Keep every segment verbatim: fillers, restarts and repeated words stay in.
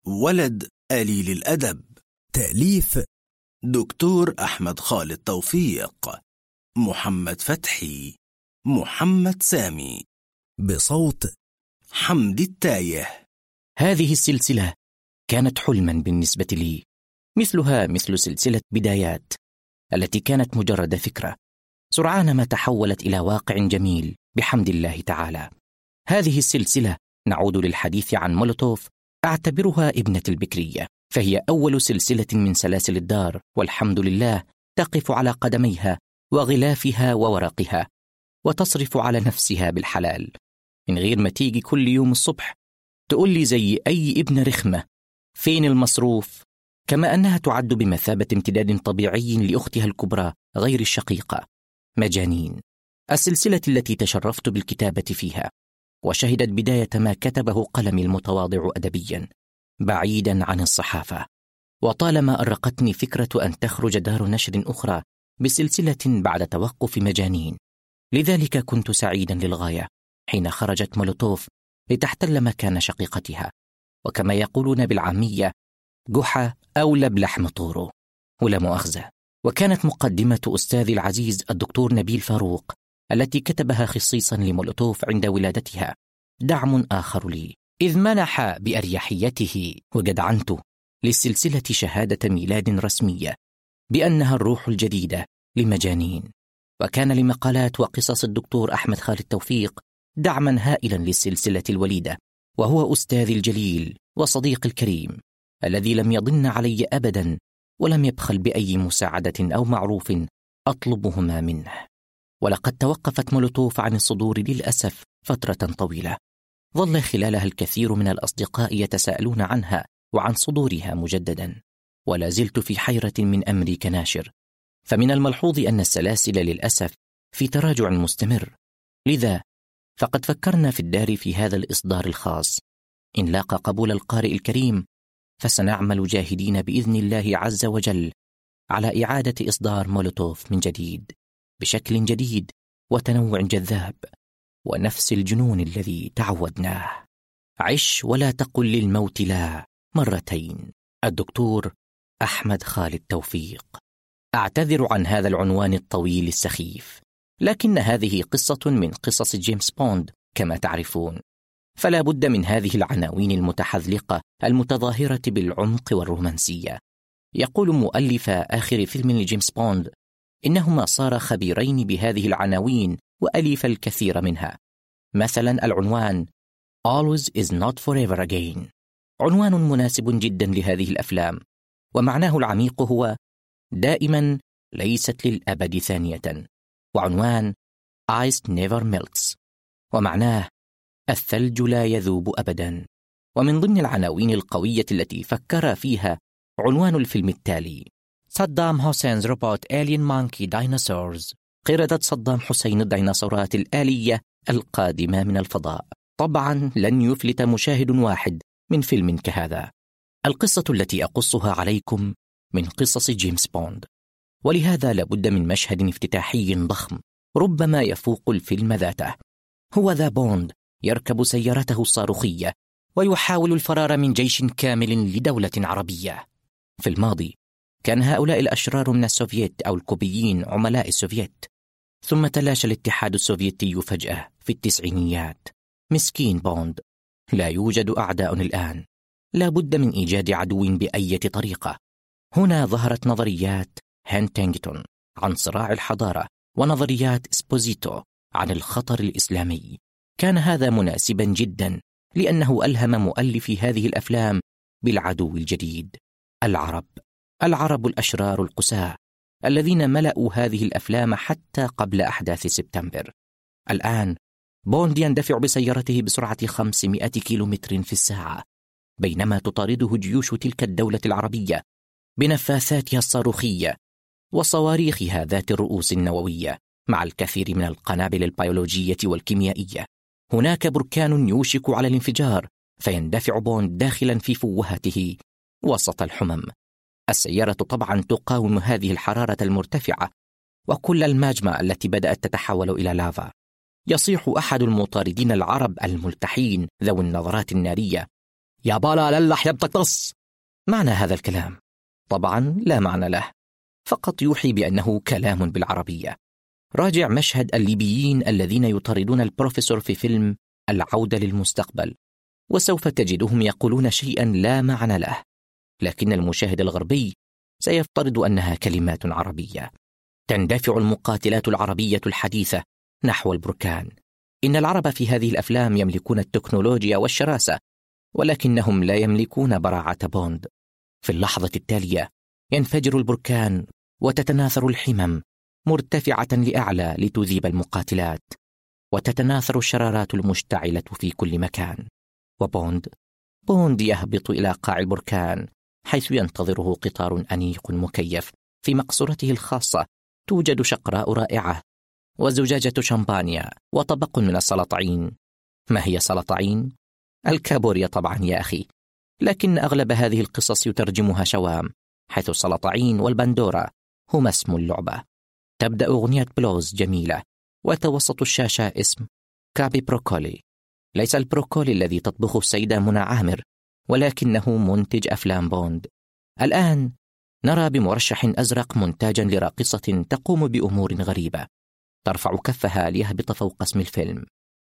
ولد قليل الأدب. تأليف دكتور أحمد خالد توفيق، محمد فتحي، محمد سامي. بصوت حمدي التايه. هذه السلسلة كانت حلما بالنسبة لي، مثلها مثل سلسلة بدايات التي كانت مجرد فكرة، سرعان ما تحولت إلى واقع جميل بحمد الله تعالى. هذه السلسلة، نعود للحديث عن مولوتوف، أعتبرها ابنة البكرية، فهي أول سلسلة من سلاسل الدار، والحمد لله تقف على قدميها وغلافها وورقها، وتصرف على نفسها بالحلال، من غير ما تيجي كل يوم الصبح تقول لي زي أي ابن رخمة فين المصروف، كما أنها تعد بمثابة امتداد طبيعي لأختها الكبرى غير الشقيقة مجانين، السلسلة التي تشرفت بالكتابة فيها، وشهدت بداية ما كتبه قلمي المتواضع أدبيا بعيدا عن الصحافة. وطالما أرقتني فكرة أن تخرج دار نشر أخرى بسلسلة بعد توقف مجانين، لذلك كنت سعيدا للغاية حين خرجت مولوتوف لتحتل مكان شقيقتها، وكما يقولون بالعامية جحا أولى بلحم طوره، ولا مؤاخذة. وكانت مقدمة أستاذي العزيز الدكتور نبيل فاروق التي كتبها خصيصا لمولوتوف عند ولادتها دعم آخر لي، إذ منح بأريحيته وجدعنته للسلسلة شهادة ميلاد رسمية بأنها الروح الجديدة لمجانين. وكان لمقالات وقصص الدكتور أحمد خالد توفيق دعما هائلا للسلسلة الوليدة، وهو أستاذي الجليل وصديقي الكريم الذي لم يضن علي أبدا، ولم يبخل بأي مساعدة أو معروف أطلبهما منه. ولقد توقفت مولوتوف عن الصدور للأسف فترة طويلة، ظل خلالها الكثير من الأصدقاء يتساءلون عنها وعن صدورها مجددا، ولا زلت في حيرة من أمري كناشر. فمن الملحوظ أن السلاسل للأسف في تراجع مستمر، لذا فقد فكرنا في الدار في هذا الإصدار الخاص، إن لاقى قبول القارئ الكريم فسنعمل جاهدين بإذن الله عز وجل على إعادة إصدار مولوتوف من جديد بشكل جديد وتنوع جذاب، ونفس الجنون الذي تعودناه. عش ولا تقل للموت لا مرتين. الدكتور أحمد خالد توفيق. أعتذر عن هذا العنوان الطويل السخيف، لكن هذه قصة من قصص جيمس بوند كما تعرفون، فلا بد من هذه العناوين المتحذلقة المتظاهرة بالعمق والرومانسية. يقول مؤلف آخر فيلم لجيمس بوند إنهما صار خبيرين بهذه العناوين وألف الكثير منها. مثلا العنوان Always is not forever again، عنوان مناسب جدا لهذه الأفلام، ومعناه العميق هو دائما ليست للأبد ثانية. وعنوان Ice never melts، ومعناه الثلج لا يذوب أبدا. ومن ضمن العناوين القوية التي فكر فيها عنوان الفيلم التالي صدام حسين's Robot Alien Monkey Dinosaurs، قردة صدام حسين الديناصورات الآلية القادمة من الفضاء. طبعا لن يفلت مشاهد واحد من فيلم كهذا. القصة التي أقصها عليكم من قصص جيمس بوند، ولهذا لابد من مشهد افتتاحي ضخم ربما يفوق الفيلم ذاته. هو ذا بوند يركب سيارته الصاروخية ويحاول الفرار من جيش كامل لدولة عربية. في الماضي كان هؤلاء الأشرار من السوفييت أو الكوبيين عملاء السوفييت، ثم تلاشى الاتحاد السوفيتي فجأة في التسعينيات. مسكين بوند، لا يوجد أعداء الآن، لا بد من إيجاد عدو بأية طريقة. هنا ظهرت نظريات هانتينغتون عن صراع الحضارة، ونظريات إسبوزيتو عن الخطر الإسلامي. كان هذا مناسبا جدا، لأنه ألهم مؤلفي هذه الأفلام بالعدو الجديد، العرب. العرب الأشرار القساة الذين ملأوا هذه الأفلام حتى قبل أحداث سبتمبر. الآن بوند يندفع بسيارته بسرعة خمسمائة كيلومتر في الساعة، بينما تطارده جيوش تلك الدولة العربية بنفاثاتها الصاروخية وصواريخها ذات الرؤوس النووية، مع الكثير من القنابل البيولوجية والكيميائية. هناك بركان يوشك على الانفجار، فيندفع بوند داخلا في فوهته وسط الحمم. السيارة طبعا تقاوم هذه الحرارة المرتفعة وكل الماجما التي بدأت تتحول إلى لافا. يصيح أحد المطاردين العرب الملتحين ذوي النظرات النارية: يا بالا للح يا بتقص. معنى هذا الكلام طبعا لا معنى له، فقط يوحي بأنه كلام بالعربية. راجع مشهد الليبيين الذين يطاردون البروفيسور في فيلم العودة للمستقبل، وسوف تجدهم يقولون شيئا لا معنى له، لكن المشاهد الغربي سيفترض أنها كلمات عربية. تندفع المقاتلات العربية الحديثة نحو البركان. إن العرب في هذه الأفلام يملكون التكنولوجيا والشراسة، ولكنهم لا يملكون براعة بوند. في اللحظة التالية ينفجر البركان وتتناثر الحمم مرتفعة لأعلى لتذيب المقاتلات، وتتناثر الشرارات المشتعلة في كل مكان. وبوند بوند يهبط إلى قاع البركان، حيث ينتظره قطار أنيق مكيف. في مقصورته الخاصة توجد شقراء رائعة وزجاجة شمبانيا وطبق من السلطعين. ما هي سلطعين؟ الكابوريا طبعا يا أخي، لكن أغلب هذه القصص يترجمها شوام، حيث السلطعين والبندورة هما اسم اللعبة. تبدأ أغنية بلوز جميلة، وتوسط الشاشة اسم كابي بروكولي. ليس البروكولي الذي تطبخه السيدة منى عامر، ولكنه منتج أفلام بوند. الآن نرى بمرشح أزرق منتاجا لراقصة تقوم بأمور غريبة، ترفع كفها ليهبط فوق اسم الفيلم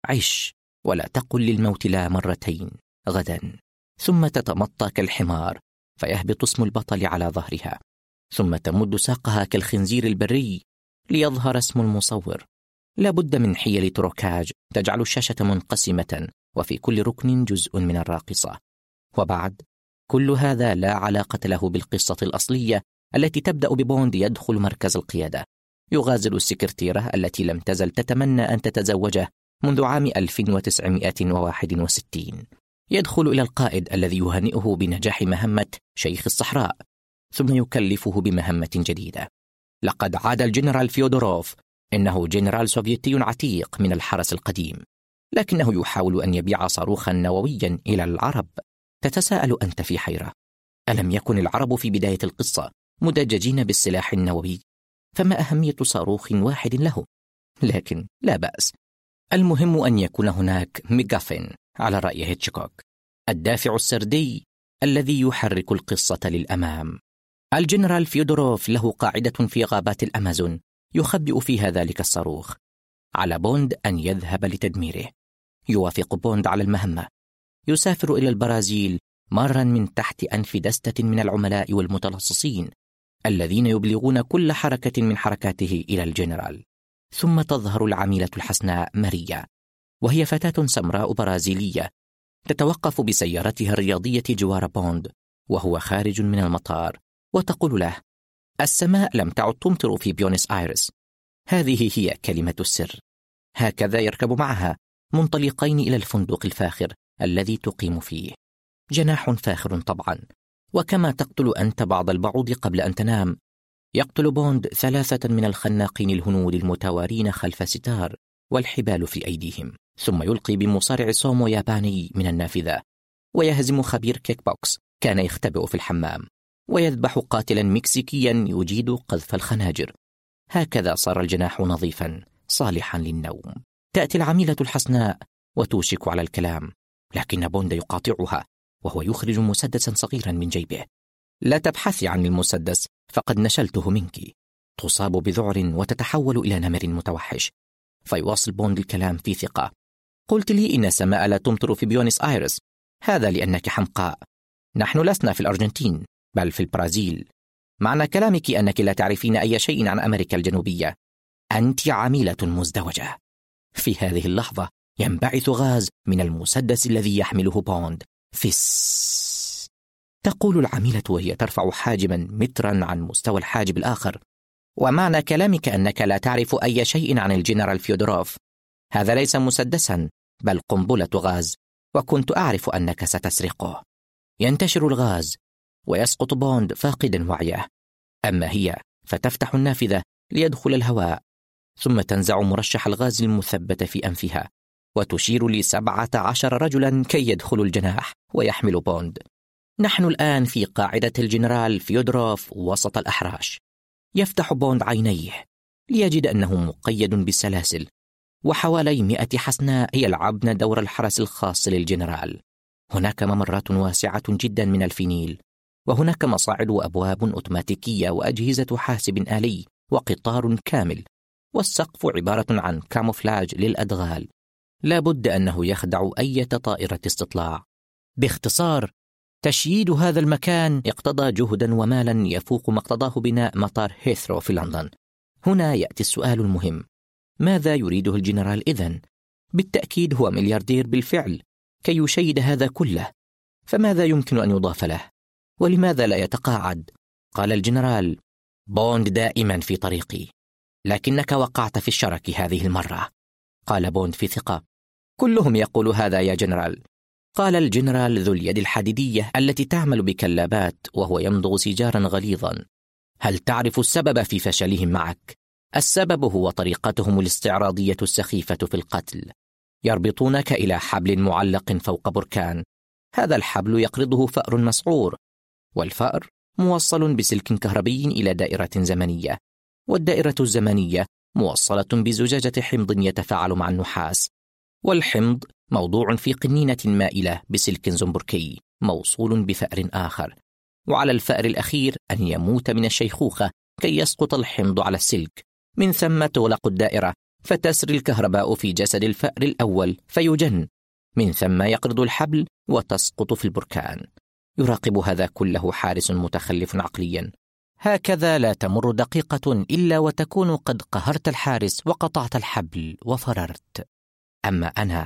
عش ولا تقل للموت لا مرتين غدا، ثم تتمطى كالحمار فيهبط اسم البطل على ظهرها، ثم تمد ساقها كالخنزير البري ليظهر اسم المصور. لابد من حيل تروكاج تجعل الشاشة منقسمة وفي كل ركن جزء من الراقصة. وبعد كل هذا لا علاقة له بالقصة الأصلية التي تبدأ ببوند يدخل مركز القيادة، يغازل السكرتيرة التي لم تزل تتمنى أن تتزوجه منذ عام ألف وتسعمائة وواحد وستين. يدخل إلى القائد الذي يهنئه بنجاح مهمة شيخ الصحراء، ثم يكلفه بمهمة جديدة. لقد عاد الجنرال فيودوروف، إنه جنرال سوفيتي عتيق من الحرس القديم، لكنه يحاول أن يبيع صاروخا نوويا إلى العرب. تتساءل أنت في حيرة، ألم يكن العرب في بداية القصة مدججين بالسلاح النووي؟ فما أهمية صاروخ واحد له؟ لكن لا بأس، المهم أن يكون هناك ميغافين على رأي هيتشكوك، الدافع السردي الذي يحرك القصة للأمام. الجنرال فيودوروف له قاعدة في غابات الأمازون يخبئ فيها ذلك الصاروخ. على بوند أن يذهب لتدميره. يوافق بوند على المهمة، يسافر إلى البرازيل مارا من تحت أنف دستة من العملاء والمتلصصين الذين يبلغون كل حركة من حركاته إلى الجنرال. ثم تظهر العميلة الحسناء ماريا، وهي فتاة سمراء برازيلية تتوقف بسيارتها الرياضية جوار بوند وهو خارج من المطار، وتقول له: السماء لم تعد تمطر في بيونس آيرس. هذه هي كلمة السر. هكذا يركب معها منطلقين إلى الفندق الفاخر الذي تقيم فيه. جناح فاخر طبعا، وكما تقتل أنت بعض البعوض قبل أن تنام، يقتل بوند ثلاثة من الخناقين الهنود المتوارين خلف ستار والحبال في أيديهم، ثم يلقي بمصارع سومو ياباني من النافذة، ويهزم خبير كيك بوكس كان يختبئ في الحمام، ويذبح قاتلا مكسيكيا يجيد قذف الخناجر. هكذا صار الجناح نظيفا صالحا للنوم. تأتي العميلة الحسناء وتوشك على الكلام، لكن بوند يقاطعها وهو يخرج مسدسا صغيرا من جيبه. لا تبحثي عن المسدس، فقد نشلته منك. تصاب بذعر وتتحول إلى نمر متوحش. فيواصل بوند الكلام في ثقة: قلت لي إن السماء لا تمطر في بيونس آيرس، هذا لأنك حمقاء. نحن لسنا في الأرجنتين بل في البرازيل. معنى كلامك أنك لا تعرفين أي شيء عن أمريكا الجنوبية. أنت عميلة مزدوجة. في هذه اللحظة ينبعث غاز من المسدس الذي يحمله بوند. فس، تقول العميلة وهي ترفع حاجبا مترا عن مستوى الحاجب الآخر: ومعنى كلامك أنك لا تعرف أي شيء عن الجنرال فيودوروف. هذا ليس مسدسا بل قنبلة غاز، وكنت أعرف أنك ستسرقه. ينتشر الغاز ويسقط بوند فاقدا وعيه، أما هي فتفتح النافذة ليدخل الهواء، ثم تنزع مرشح الغاز المثبت في أنفها وتشير لسبعة عشر رجلا كي يدخلوا الجناح ويحملوا بوند. نحن الآن في قاعدة الجنرال فيودوروف وسط الأحراش. يفتح بوند عينيه ليجد أنه مقيد بسلاسل، وحوالي مئة حسناء يلعبن دور الحرس الخاص للجنرال. هناك ممرات واسعة جدا من الفينيل، وهناك مصاعد وأبواب أوتوماتيكية وأجهزة حاسب آلي وقطار كامل، والسقف عبارة عن كاموفلاج للأدغال، لا بد أنه يخدع أي طائرة استطلاع. باختصار، تشييد هذا المكان اقتضى جهدا ومالا يفوق ما اقتضاه بناء مطار هيثرو في لندن. هنا يأتي السؤال المهم: ماذا يريده الجنرال إذن؟ بالتأكيد هو ملياردير بالفعل كي يشيد هذا كله، فماذا يمكن أن يضاف له؟ ولماذا لا يتقاعد؟ قال الجنرال: بوند دائما في طريقي، لكنك وقعت في الشرك هذه المرة. قال بوند في ثقة: كلهم يقول هذا يا جنرال. قال الجنرال ذو اليد الحديدية التي تعمل بكلابات وهو يمضغ سيجارا غليظا: هل تعرف السبب في فشلهم معك؟ السبب هو طريقتهم الاستعراضية السخيفة في القتل. يربطونك إلى حبل معلق فوق بركان، هذا الحبل يقرضه فأر مسعور، والفأر موصل بسلك كهربي إلى دائرة زمنية، والدائرة الزمنية موصلة بزجاجة حمض يتفاعل مع النحاس، والحمض موضوع في قنينة مائلة بسلك زنبركي موصول بفأر آخر، وعلى الفأر الأخير أن يموت من الشيخوخة كي يسقط الحمض على السلك، من ثم تغلق الدائرة فتسري الكهرباء في جسد الفأر الأول فيجن، من ثم يقرض الحبل وتسقط في البركان. يراقب هذا كله حارس متخلف عقليا. هكذا لا تمر دقيقة إلا وتكون قد قهرت الحارس وقطعت الحبل وفررت. أما أنا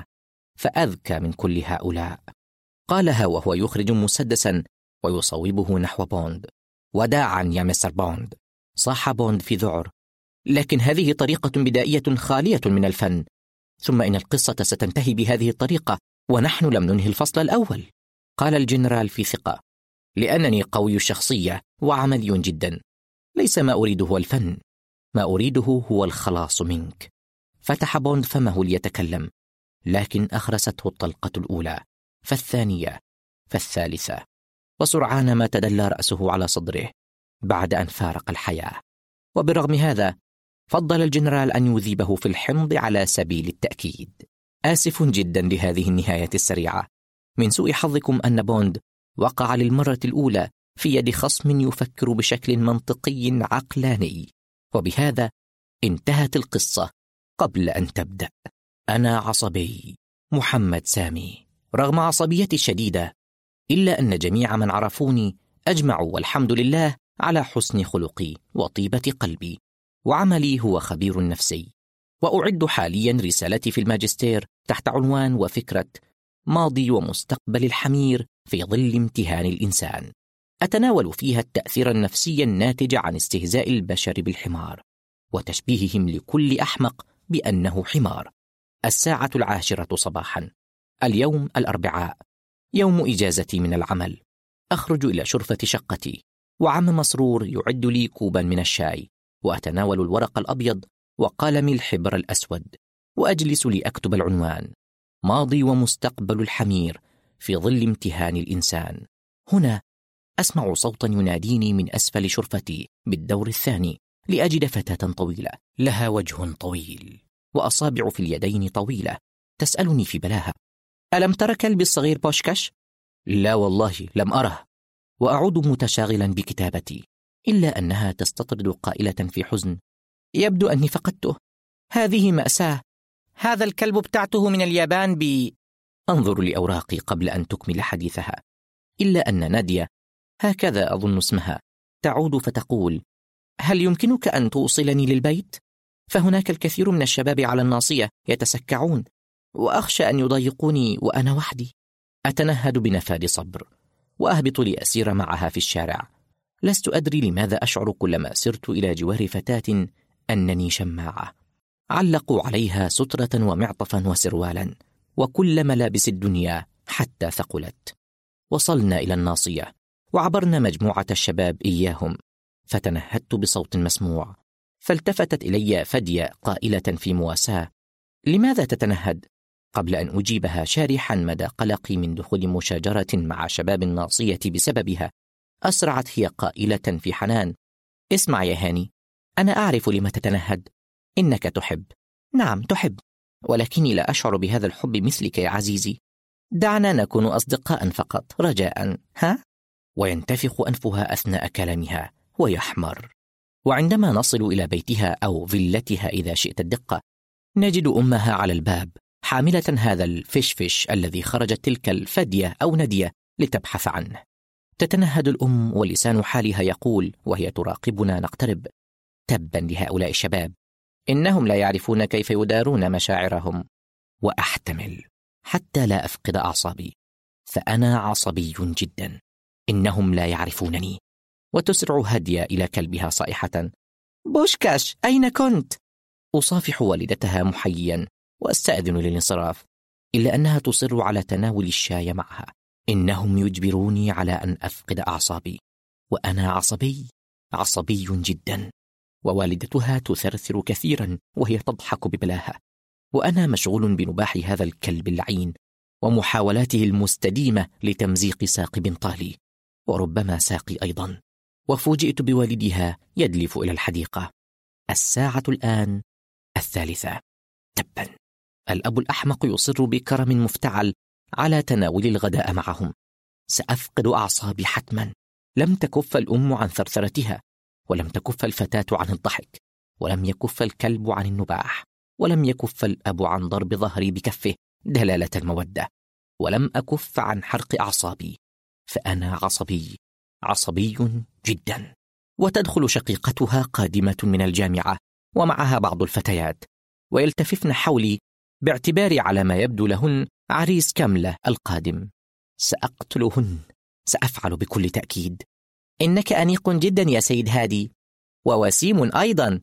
فأذكى من كل هؤلاء. قالها وهو يخرج مسدسا ويصوبه نحو بوند. وداعا يا مستر بوند، صاح بوند في ذعر، لكن هذه طريقة بدائية خالية من الفن، ثم إن القصة ستنتهي بهذه الطريقة ونحن لم ننهي الفصل الأول. قال الجنرال في ثقة: لأنني قوي الشخصية وعملي جدا، ليس ما أريده هو الفن، ما أريده هو الخلاص منك. فتح بوند فمه ليتكلم، لكن أخرسته الطلقة الأولى، فالثانية، فالثالثة، وسرعان ما تدلى رأسه على صدره بعد أن فارق الحياة. وبرغم هذا فضل الجنرال أن يذيبه في الحمض على سبيل التأكيد. آسف جدا لهذه النهاية السريعة. من سوء حظكم أن بوند وقع للمرة الأولى في يد خصم يفكر بشكل منطقي عقلاني، وبهذا انتهت القصة قبل أن تبدأ. أنا عصبي، محمد سامي، رغم عصبيتي الشديدة، إلا أن جميع من عرفوني أجمعوا والحمد لله على حسن خلقي وطيبة قلبي، وعملي هو خبير نفسي. وأعد حاليا رسالتي في الماجستير تحت عنوان وفكرة ماضي ومستقبل الحمير في ظل امتهان الإنسان. أتناول فيها التأثير النفسي الناتج عن استهزاء البشر بالحمار وتشبيههم لكل أحمق بأنه حمار. الساعة العاشرة صباحا، اليوم الأربعاء، يوم إجازتي من العمل. أخرج إلى شرفة شقتي، وعم مسرور يعد لي كوبا من الشاي، وأتناول الورق الأبيض وقلمي الحبر الأسود، وأجلس لأكتب العنوان: ماضي ومستقبل الحمير في ظل امتهان الإنسان. هنا أسمع صوتا يناديني من أسفل شرفتي بالدور الثاني لأجد فتاة طويلة لها وجه طويل وأصابع في اليدين طويلة تسألني في بلاهة: ألم تر كلبي الصغير بوشكاش؟ لا والله لم أره. وأعود متشاغلا بكتابتي، إلا أنها تستطرد قائلة في حزن: يبدو أني فقدته، هذه مأساة، هذا الكلب ابتعته من اليابان ب... أنظر لأوراقي قبل أن تكمل حديثها، إلا أن نادية، هكذا أظن اسمها، تعود فتقول: هل يمكنك أن توصلني للبيت؟ فهناك الكثير من الشباب على الناصية يتسكعون، وأخشى أن يضايقوني وأنا وحدي. أتنهد بنفاد صبر وأهبط لأسير معها في الشارع. لست أدري لماذا أشعر كلما سرت إلى جوار فتاة أنني شماعة. علقوا عليها سترة ومعطفا وسروالا وكل ملابس الدنيا حتى ثقلت. وصلنا إلى الناصية وعبرنا مجموعة الشباب إياهم، فتنهدت بصوت مسموع، فالتفتت إلي فدية قائلة في مواساة: لماذا تتنهد؟ قبل أن أجيبها شارحا مدى قلقي من دخول مشاجرة مع شباب الناصية بسببها، أسرعت هي قائلة في حنان: اسمع يا هاني، أنا أعرف لما تتنهد، إنك تحب. نعم تحب، ولكني لا أشعر بهذا الحب مثلك يا عزيزي. دعنا نكون أصدقاء فقط رجاء، ها؟ وينتفخ أنفها أثناء كلامها ويحمر. وعندما نصل إلى بيتها أو فيلتها إذا شئت الدقة، نجد أمها على الباب حاملة هذا الفشفش الذي خرجت تلك الفدية أو ندية لتبحث عنه. تتنهد الأم ولسان حالها يقول وهي تراقبنا نقترب: تبا لهؤلاء الشباب، إنهم لا يعرفون كيف يدارون مشاعرهم. وأحتمل حتى لا أفقد أعصابي، فأنا عصبي جدا. إنهم لا يعرفونني. وتسرع هدية إلى كلبها صائحة: بوشكاش، أين كنت؟ أصافح والدتها محييا وأستأذن للانصراف، إلا أنها تصر على تناول الشاي معها. إنهم يجبروني على أن أفقد أعصابي، وأنا عصبي عصبي جدا. ووالدتها تثرثر كثيرا وهي تضحك ببلاهة، وأنا مشغول بنباح هذا الكلب اللعين ومحاولاته المستديمة لتمزيق ساق بنطالي، وربما ساقي أيضا. وفوجئت بوالدها يدلف إلى الحديقة. الساعة الآن الثالثة. تبا، الأب الأحمق يصر بكرم مفتعل على تناول الغداء معهم. سأفقد أعصابي حتما. لم تكف الأم عن ثرثرتها، ولم تكف الفتاة عن الضحك، ولم يكف الكلب عن النباح، ولم يكف الأب عن ضرب ظهري بكفه دلالة المودة، ولم أكف عن حرق أعصابي، فأنا عصبي عصبي جدا. وتدخل شقيقتها قادمة من الجامعة ومعها بعض الفتيات، ويلتففن حولي باعتباري على ما يبدو لهن عريس كملة القادم. سأقتلهن، سأفعل بكل تأكيد. إنك أنيق جدا يا سيد هادي، ووسيم أيضا.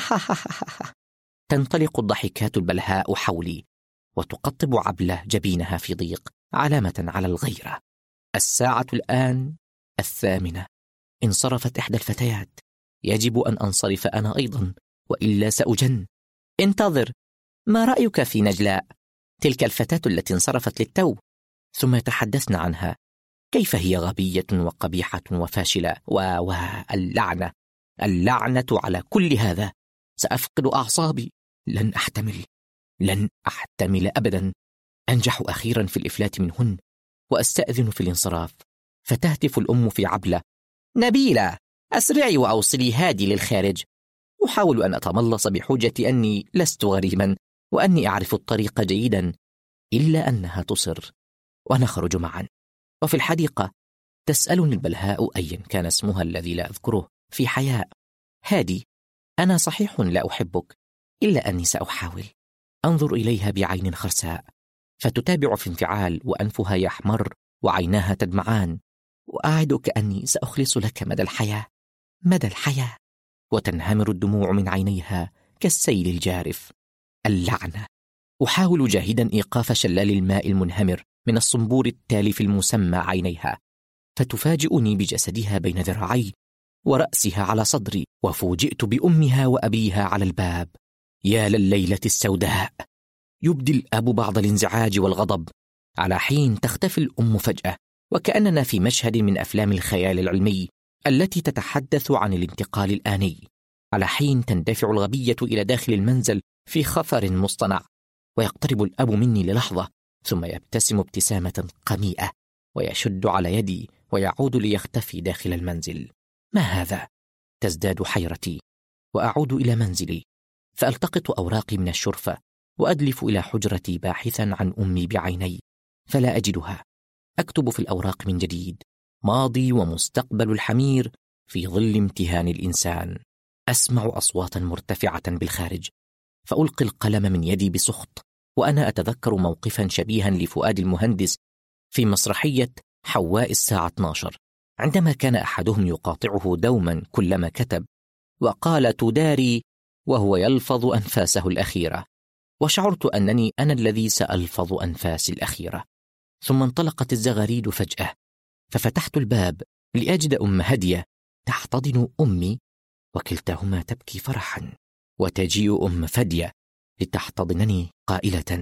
تنطلق الضحكات البلهاء حولي، وتقطب عبلة جبينها في ضيق علامة على الغيرة. الساعة الآن الثامنة. انصرفت إحدى الفتيات. يجب أن أنصرف أنا أيضا، وإلا سأجن. انتظر، ما رأيك في نجلاء؟ تلك الفتاة التي انصرفت للتو. ثم يتحدثن عنها، كيف هي غبية وقبيحة وفاشلة و و اللعنة اللعنة على كل هذا. سأفقد أعصابي. لن أحتمل لن أحتمل أبدا. أنجح أخيرا في الإفلات منهن، وأستأذن في الانصراف. فتهتف الأم في عبلة: نبيلة، أسرعي وأوصلي هادي للخارج. أحاول أن أتملص بحجة أني لست غريبا وأني أعرف الطريق جيدا، إلا أنها تصر، ونخرج معا. وفي الحديقة تسألني البلهاء أيا كان اسمها الذي لا أذكره في حياء: هادي، أنا صحيح لا أحبك، إلا أني سأحاول. أنظر إليها بعين خرساء، فتتابع في انفعال، وأنفها يحمر وعيناها تدمعان. وأعدك أني سأخلص لك مدى الحياة مدى الحياة. وتنهمر الدموع من عينيها كالسيل الجارف. اللعنة. أحاول جاهدا إيقاف شلال الماء المنهمر من الصنبور التالف المسمى عينيها، فتفاجئني بجسدها بين ذراعي ورأسها على صدري، وفوجئت بأمها وأبيها على الباب. يا لليلة السوداء. يبدي الأب بعض الانزعاج والغضب، على حين تختفي الأم فجأة، وكأننا في مشهد من أفلام الخيال العلمي التي تتحدث عن الانتقال الآني. على حين تندفع الغبية إلى داخل المنزل في خفر مصطنع، ويقترب الأب مني للحظة، ثم يبتسم ابتسامة قميئة ويشد على يدي ويعود ليختفي داخل المنزل. ما هذا؟ تزداد حيرتي، وأعود إلى منزلي، فألتقط أوراقي من الشرفة وأدلف إلى حجرتي باحثا عن أمي بعيني، فلا أجدها. أكتب في الأوراق من جديد: ماضي ومستقبل الحمير في ظل امتهان الإنسان. أسمع أصواتا مرتفعة بالخارج، فألقي القلم من يدي بسخط، وأنا أتذكر موقفا شبيها لفؤاد المهندس في مسرحية حواء الساعة اثنتا عشرة، عندما كان أحدهم يقاطعه دوما كلما كتب، وقال تداري وهو يلفظ أنفاسه الأخيرة. وشعرت أنني أنا الذي سألفظ أنفاسي الأخيرة. ثم انطلقت الزغاريد فجأة، ففتحت الباب لأجد أم هدية تحتضن أمي، وكلتاهما تبكي فرحا، وتجيء أم فدية لتحتضنني قائلة: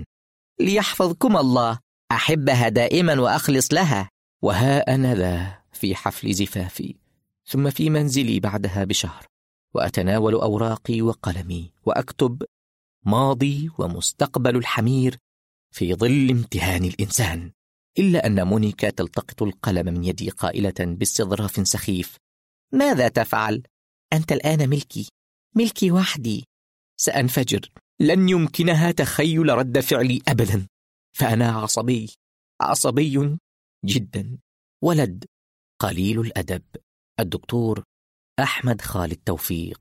ليحفظكم الله، أحبها دائما وأخلص لها. وها أنا ذا في حفل زفافي، ثم في منزلي بعدها بشهر، وأتناول أوراقي وقلمي وأكتب: ماضي ومستقبل الحمير في ظل امتهان الإنسان. إلا أن مونيكا تلتقط القلم من يدي قائلة باستظراف سخيف: ماذا تفعل؟ أنت الآن ملكي، ملكي وحدي. سأنفجر، لن يمكنها تخيل رد فعلي أبدا، فأنا عصبي، عصبي جدا. ولد قليل الأدب، الدكتور أحمد خالد توفيق.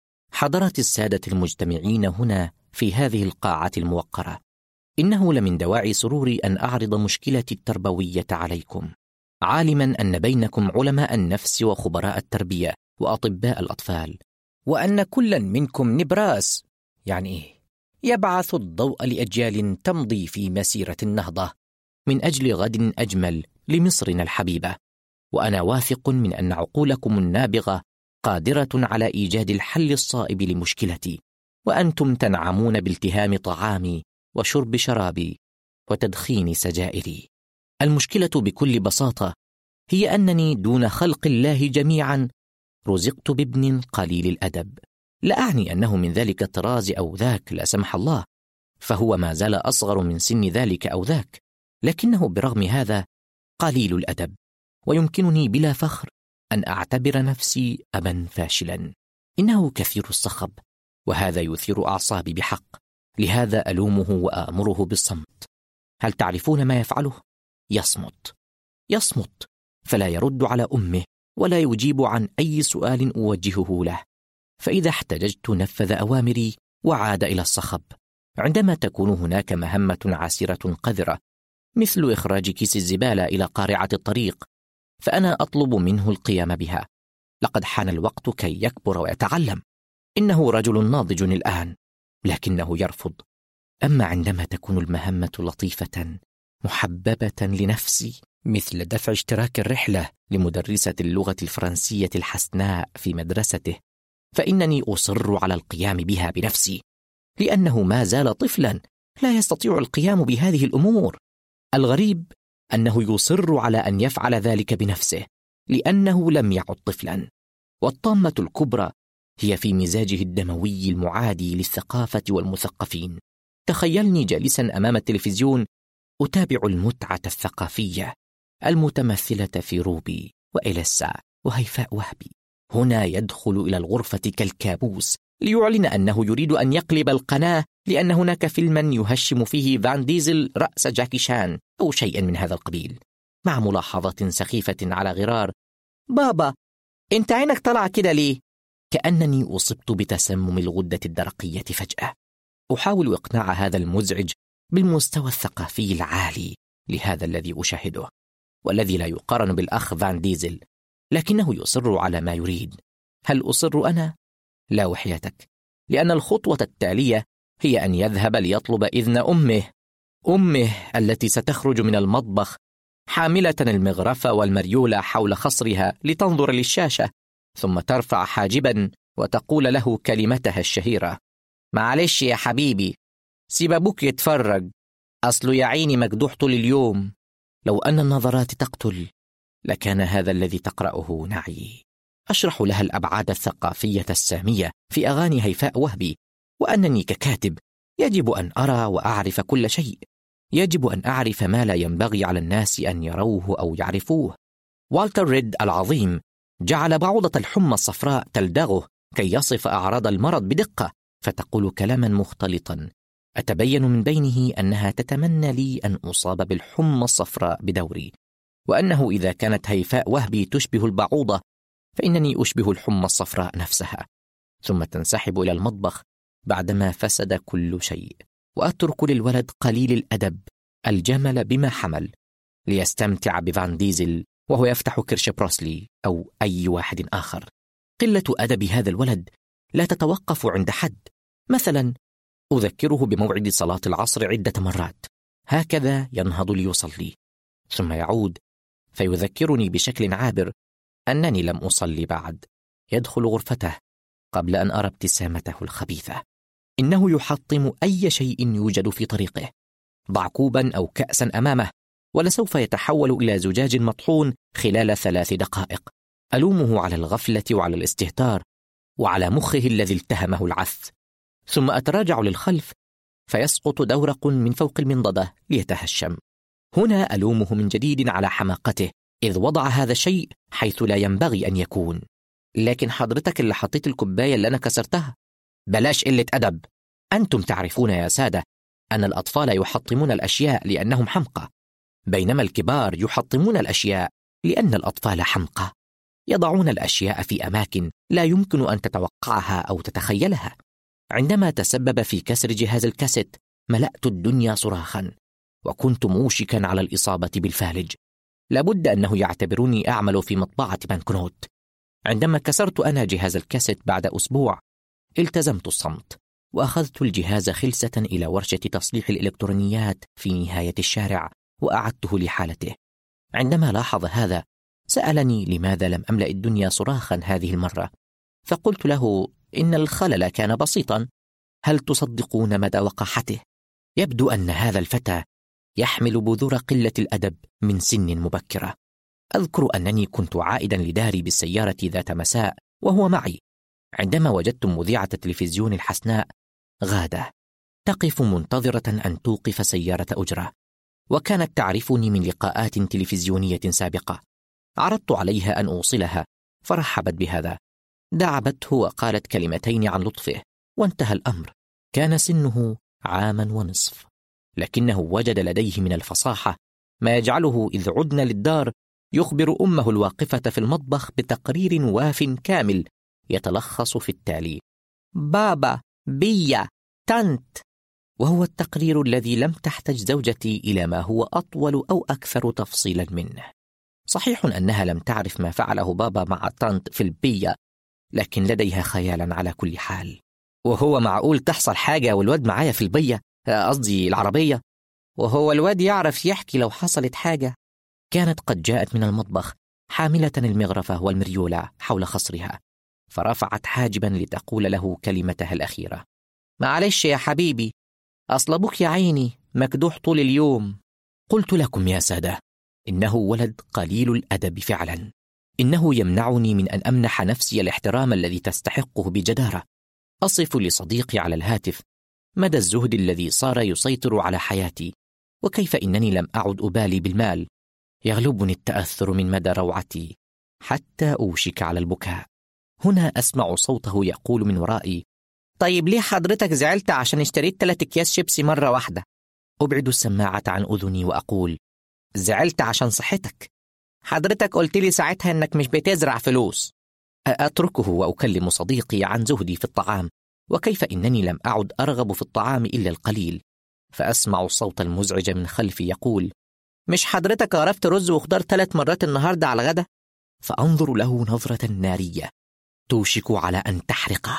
حضرات السادة المجتمعين هنا في هذه القاعة الموقرة، إنه لمن دواعي سروري أن أعرض مشكلتي التربوية عليكم، عالما أن بينكم علماء النفس وخبراء التربية وأطباء الأطفال، وأن كلا منكم نبراس، يعني إيه؟ يبعث الضوء لأجيال تمضي في مسيرة النهضة من أجل غد أجمل لمصرنا الحبيبة. وأنا واثق من أن عقولكم النابغة قادرة على إيجاد الحل الصائب لمشكلتي، وأنتم تنعمون بالتهام طعامي وشرب شرابي وتدخين سجائري. المشكلة بكل بساطة هي أنني دون خلق الله جميعا رزقت بابن قليل الأدب. لا أعني أنه من ذلك الطراز أو ذاك، لا سمح الله، فهو ما زال أصغر من سن ذلك أو ذاك، لكنه برغم هذا قليل الأدب، ويمكنني بلا فخر أن أعتبر نفسي أبا فاشلا. إنه كثير الصخب، وهذا يثير أعصابي بحق، لهذا ألومه وآمره بالصمت. هل تعرفون ما يفعله؟ يصمت يصمت فلا يرد على أمه ولا يجيب عن أي سؤال أوجهه له، فإذا احتججت نفذ أوامري وعاد إلى الصخب. عندما تكون هناك مهمة عسيرة قذرة مثل إخراج كيس الزبالة إلى قارعة الطريق، فأنا أطلب منه القيام بها. لقد حان الوقت كي يكبر ويتعلم، إنه رجل ناضج الآن، لكنه يرفض. أما عندما تكون المهمة لطيفة محببة لنفسي مثل دفع اشتراك الرحلة لمدرسة اللغة الفرنسية الحسناء في مدرسته، فإنني أصر على القيام بها بنفسي، لأنه ما زال طفلا لا يستطيع القيام بهذه الأمور. الغريب أنه يصر على أن يفعل ذلك بنفسه لأنه لم يعد طفلا. والطامة الكبرى هي في مزاجه الدموي المعادي للثقافة والمثقفين. تخيلني جالسا أمام التلفزيون أتابع المتعة الثقافية المتمثلة في روبي وإليسا وهيفاء وهبي. هنا يدخل إلى الغرفة كالكابوس ليعلن أنه يريد أن يقلب القناة لأن هناك فيلما يهشم فيه فان ديزل رأس جاكي شان أو شيئا من هذا القبيل، مع ملاحظة سخيفة على غرار: بابا، أنت عينك طلع كده ليه؟ كأنني أصبت بتسمم الغدة الدرقية فجأة. أحاول إقناع هذا المزعج بالمستوى الثقافي العالي لهذا الذي أشاهده، والذي لا يقارن بالأخ فان ديزل، لكنه يصر على ما يريد. هل أصر أنا؟ لا وحياتك، لأن الخطوة التالية هي أن يذهب ليطلب إذن أمه أمه التي ستخرج من المطبخ حاملة المغرفة والمريولة حول خصرها لتنظر للشاشة، ثم ترفع حاجبا وتقول له كلمتها الشهيرة: معلش يا حبيبي، سيب أبوك يتفرج، أصله يا عيني مجدوح طول اليوم. لو أن النظرات تقتل لكان هذا الذي تقرأه نعي. أشرح لها الأبعاد الثقافية السامية في أغاني هيفاء وهبي، وأنني ككاتب يجب أن أرى وأعرف كل شيء، يجب أن أعرف ما لا ينبغي على الناس أن يروه أو يعرفوه. والتر ريد العظيم جعل بعوضة الحمى الصفراء تلدغه كي يصف أعراض المرض بدقة، فتقول كلاما مختلطا أتبين من بينه أنها تتمنى لي أن أصاب بالحمى الصفراء بدوري، وأنه إذا كانت هيفاء وهبي تشبه البعوضة فإنني أشبه الحمى الصفراء نفسها. ثم تنسحب إلى المطبخ بعدما فسد كل شيء، وأترك للولد قليل الأدب الجمل بما حمل ليستمتع بفان ديزل وهو يفتح كرش بروسلي أو أي واحد آخر. قلة أدب هذا الولد لا تتوقف عند حد. مثلا أذكره بموعد صلاة العصر عدة مرات، هكذا ينهض ليصلي، ثم يعود فيذكرني بشكل عابر أنني لم أصلي بعد. يدخل غرفته قبل أن أرى ابتسامته الخبيثة. إنه يحطم أي شيء يوجد في طريقه. ضع كوبا أو كأسا أمامه ولسوف يتحول إلى زجاج مطحون خلال ثلاث دقائق. ألومه على الغفلة وعلى الاستهتار وعلى مخه الذي التهمه العث، ثم أتراجع للخلف فيسقط دورق من فوق المنضدة ليتهشم. هنا ألومه من جديد على حماقته، إذ وضع هذا الشيء حيث لا ينبغي أن يكون. لكن حضرتك اللي حطيت الكوباية اللي أنا كسرتها. بلاش قلة أدب. أنتم تعرفون يا سادة أن الأطفال يحطمون الأشياء لأنهم حمقى، بينما الكبار يحطمون الأشياء لأن الأطفال حمقى. يضعون الأشياء في أماكن لا يمكن أن تتوقعها أو تتخيلها. عندما تسبب في كسر جهاز الكاسيت ملأت الدنيا صراخا، وكنت موشكا على الإصابة بالفالج. لابد أنه يعتبروني أعمل في مطبعة بنكنوت. عندما كسرت أنا جهاز الكاسيت بعد أسبوع التزمت الصمت، وأخذت الجهاز خلسة إلى ورشة تصليح الإلكترونيات في نهاية الشارع وأعدته لحالته. عندما لاحظ هذا سألني لماذا لم أملأ الدنيا صراخا هذه المرة، فقلت له إن الخلل كان بسيطا. هل تصدقون مدى وقاحته؟ يبدو أن هذا الفتى يحمل بذور قلة الأدب من سن مبكرة. أذكر أنني كنت عائدا لداري بالسيارة ذات مساء وهو معي، عندما وجدت مذيعة التلفزيون الحسناء غادة تقف منتظرة أن توقف سيارة أجرة، وكانت تعرفني من لقاءات تلفزيونية سابقة. عرضت عليها أن أوصلها فرحبت بهذا، دعبته وقالت كلمتين عن لطفه وانتهى الأمر. كان سنه عاما ونصف، لكنه وجد لديه من الفصاحة ما يجعله إذ عدنا للدار يخبر أمه الواقفة في المطبخ بتقرير واف كامل يتلخص في التالي: بابا، بيا، تانت. وهو التقرير الذي لم تحتج زوجتي إلى ما هو أطول أو أكثر تفصيلا منه. صحيح أنها لم تعرف ما فعله بابا مع تانت في البيا، لكن لديها خيالا على كل حال. وهو معقول تحصل حاجة والواد معايا في البيا، قصدي العربية، وهو الواد يعرف يحكي لو حصلت حاجة؟ كانت قد جاءت من المطبخ حاملة المغرفة والمريولة حول خصرها، فرفعت حاجبا لتقول له كلمتها الأخيرة: معلش يا حبيبي، أصل أبوك يا عيني مكدوح طول اليوم. قلت لكم يا سادة إنه ولد قليل الأدب فعلا. إنه يمنعني من أن أمنح نفسي الاحترام الذي تستحقه بجدارة. أصف لصديقي على الهاتف مدى الزهد الذي صار يسيطر على حياتي، وكيف إنني لم أعد أبالي بالمال. يغلبني التأثر من مدى روعتي حتى أوشك على البكاء. هنا أسمع صوته يقول من ورائي: طيب ليه حضرتك زعلت عشان اشتريت ثلاث أكياس شيبسي مرة واحدة؟ أبعد السماعة عن أذني وأقول: زعلت عشان صحتك، حضرتك قلت لي ساعتها إنك مش بتزرع فلوس. أتركه وأكلم صديقي عن زهدي في الطعام، وكيف إنني لم أعد أرغب في الطعام إلا القليل. فأسمع الصوت المزعج من خلفي يقول: مش حضرتك غرفت رز وخضار ثلاث مرات النهاردة على الغدا؟ فأنظر له نظرة نارية توشك على أن تحرقه،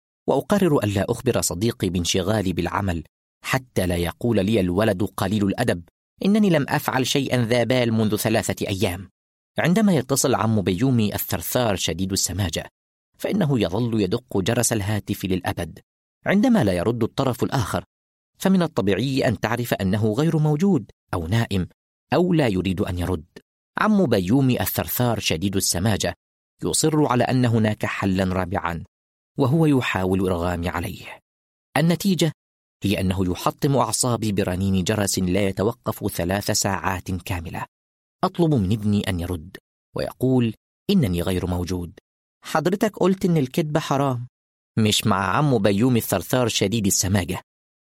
وأقرر ألا أخبر صديقي بانشغالي بالعمل حتى لا يقول لي الولد قليل الأدب إنني لم أفعل شيئا ذا بال منذ ثلاثة أيام. عندما يتصل عم بيومي الثرثار شديد السماجة، فإنه يظل يدق جرس الهاتف للأبد. عندما لا يرد الطرف الآخر فمن الطبيعي أن تعرف أنه غير موجود أو نائم أو لا يريد أن يرد. عم بيومي الثرثار شديد السماجة يصر على أن هناك حلا رابعا، وهو يحاول إرغامي عليه. النتيجة هي أنه يحطم أعصابي برنين جرس لا يتوقف ثلاث ساعات كاملة. أطلب من ابني أن يرد ويقول إنني غير موجود. حضرتك قلت إن الكذب حرام، مش مع عم بيومي الثرثار شديد السماجة.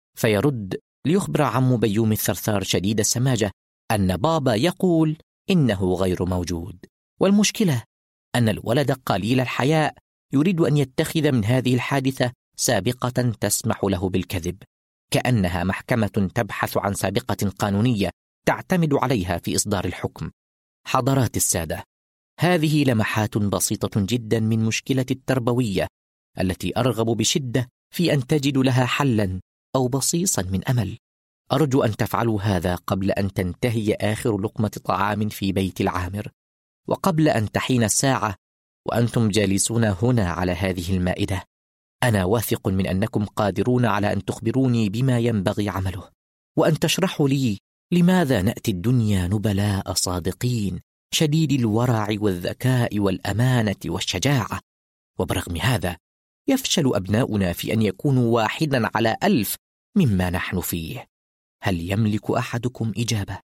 فيرد ليخبر عم بيومي الثرثار شديد السماجة أن بابا يقول إنه غير موجود. والمشكلة أن الولد قليل الحياء يريد أن يتخذ من هذه الحادثة سابقة تسمح له بالكذب، كأنها محكمة تبحث عن سابقة قانونية تعتمد عليها في إصدار الحكم. حضرات السادة، هذه لمحات بسيطة جدا من مشكلة التربوية التي أرغب بشدة في أن تجد لها حلا أو بصيصا من أمل. أرجو أن تفعلوا هذا قبل أن تنتهي آخر لقمة طعام في بيت العامر، وقبل أن تحين الساعة وأنتم جالسون هنا على هذه المائدة. أنا واثق من أنكم قادرون على أن تخبروني بما ينبغي عمله، وأن تشرحوا لي لماذا نأتي الدنيا نبلاء صادقين شديد الورع والذكاء والأمانة والشجاعة، وبرغم هذا يفشل أبناؤنا في أن يكونوا واحدا على ألف مما نحن فيه. هل يملك أحدكم إجابة؟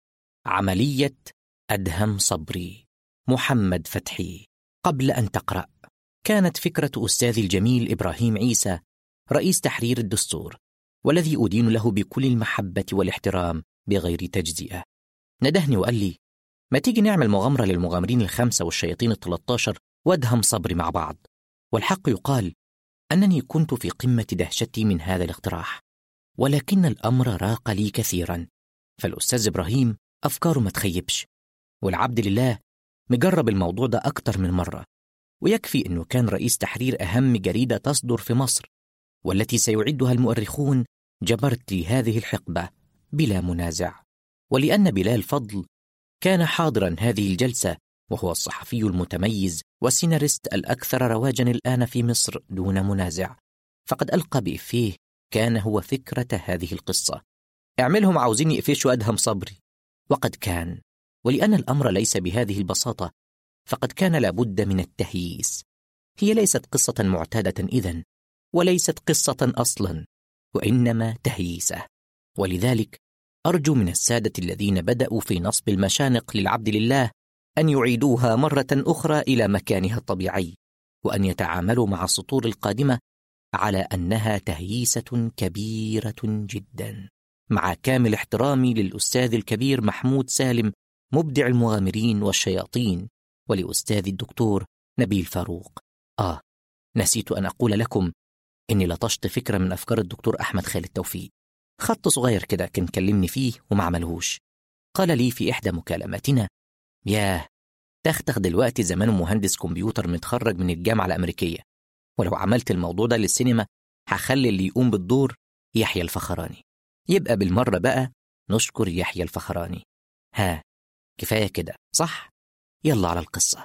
عملية أدهم صبري. محمد فتحي. قبل أن تقرأ، كانت فكرة أستاذي الجميل إبراهيم عيسى رئيس تحرير الدستور، والذي أدين له بكل المحبة والاحترام بغير تجزئة، ندهني وقال لي: ما تيجي نعمل مغامرة للمغامرين الخمسة والشياطين الثلاثة عشر وأدهم صبري مع بعض. والحق يقال أنني كنت في قمة دهشتي من هذا الاقتراح، ولكن الأمر راق لي كثيرا، فالأستاذ إبراهيم أفكاره ما تخيبش، والعبد لله مجرب الموضوع ده أكتر من مرة، ويكفي أنه كان رئيس تحرير أهم جريدة تصدر في مصر، والتي سيعدها المؤرخون جبرت لهذه الحقبة بلا منازع. ولأن بلال فضل كان حاضرا هذه الجلسة، وهو الصحفي المتميز والسيناريست الأكثر رواجا الآن في مصر دون منازع، فقد ألقى بإفيه كان هو فكرة هذه القصة: اعملهم عاوزين يقفشوا أدهم صبري. وقد كان، ولأن الأمر ليس بهذه البساطة فقد كان لابد من التهييس. هي ليست قصة معتادة إذن، وليست قصة أصلا، وإنما تهييسة. ولذلك أرجو من السادة الذين بدأوا في نصب المشانق للعبد لله أن يعيدوها مرة أخرى إلى مكانها الطبيعي، وأن يتعاملوا مع السطور القادمة على أنها تهييسة كبيرة جدا، مع كامل احترامي للأستاذ الكبير محمود سالم مبدع المغامرين والشياطين، ولأستاذ الدكتور نبيل فاروق. آه نسيت أن أقول لكم إني لطشت فكرة من أفكار الدكتور أحمد خالد توفيق، خط صغير كده كان كلمني فيه وما عملهوش. قال لي في إحدى مكالماتنا: ياه، تختخ دلوقتي زمانه مهندس كمبيوتر متخرج من الجامعة الأمريكية، ولو عملت الموضوع ده للسينما هخلي اللي يقوم بالدور يحيى الفخراني. يبقى بالمرة بقى نشكر يحيى الفخراني. ها، كفاية كده صح؟ يلا على القصة.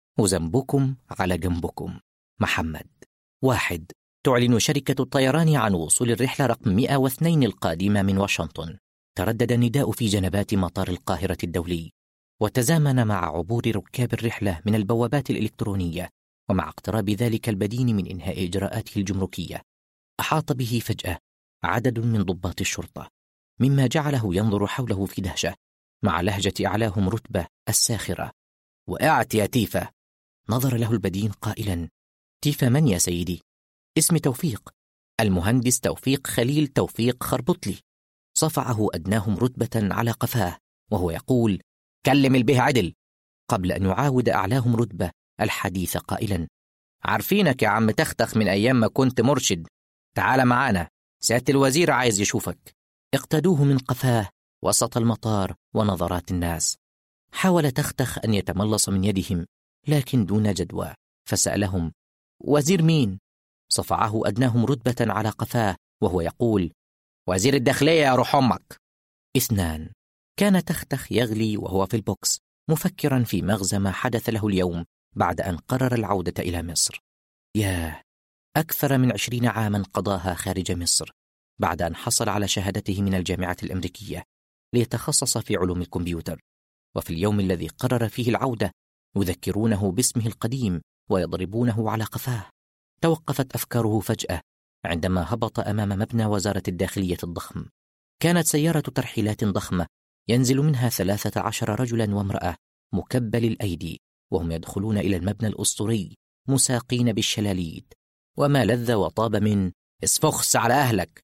وذنبكم على جنبكم. محمد. واحد. تعلن شركة الطيران عن وصول الرحلة رقم مئة واثنين القادمة من واشنطن. تردد النداء في جنبات مطار القاهرة الدولي، وتزامن مع عبور ركاب الرحلة من البوابات الإلكترونية، ومع اقتراب ذلك البدين من إنهاء إجراءاته الجمركية. أحاط به فجأة عدد من ضباط الشرطة، مما جعله ينظر حوله في دهشة، مع لهجة أعلاهم رتبة الساخرة: وقعت يا تيفا. نظر له البدين قائلا: تيفا من يا سيدي؟ اسمي توفيق، المهندس توفيق خليل توفيق خربطلي. صفعه أدناهم رتبة على قفاه وهو يقول: كلم البه عدل، قبل أن يعاود أعلاهم رتبة الحديث قائلا: عارفينك يا عم تختخ من أيام ما كنت مرشد، تعال معانا، سيادة الوزير عايز يشوفك. اقتدوه من قفاه وسط المطار ونظرات الناس. حاول تختخ أن يتملص من يدهم لكن دون جدوى، فسألهم: وزير مين؟ صفعه أدناهم رتبة على قفاه وهو يقول: وزير الداخلية يا روح أمك. اثنان. كان تختخ يغلي وهو في البوكس مفكرا في مغزى ما حدث له اليوم بعد أن قرر العودة إلى مصر. ياه، أكثر من عشرين عاما قضاها خارج مصر بعد أن حصل على شهادته من الجامعة الأمريكية ليتخصص في علوم الكمبيوتر، وفي اليوم الذي قرر فيه العودة يذكرونه باسمه القديم ويضربونه على قفاه. توقفت أفكاره فجأة عندما هبط أمام مبنى وزارة الداخلية الضخم. كانت سيارة ترحيلات ضخمة ينزل منها ثلاثة عشر رجلا وامرأة مكبل الأيدي، وهم يدخلون إلى المبنى الأسطوري مساقين بالشلاليت، وما لذ وطاب من اسفخس على أهلك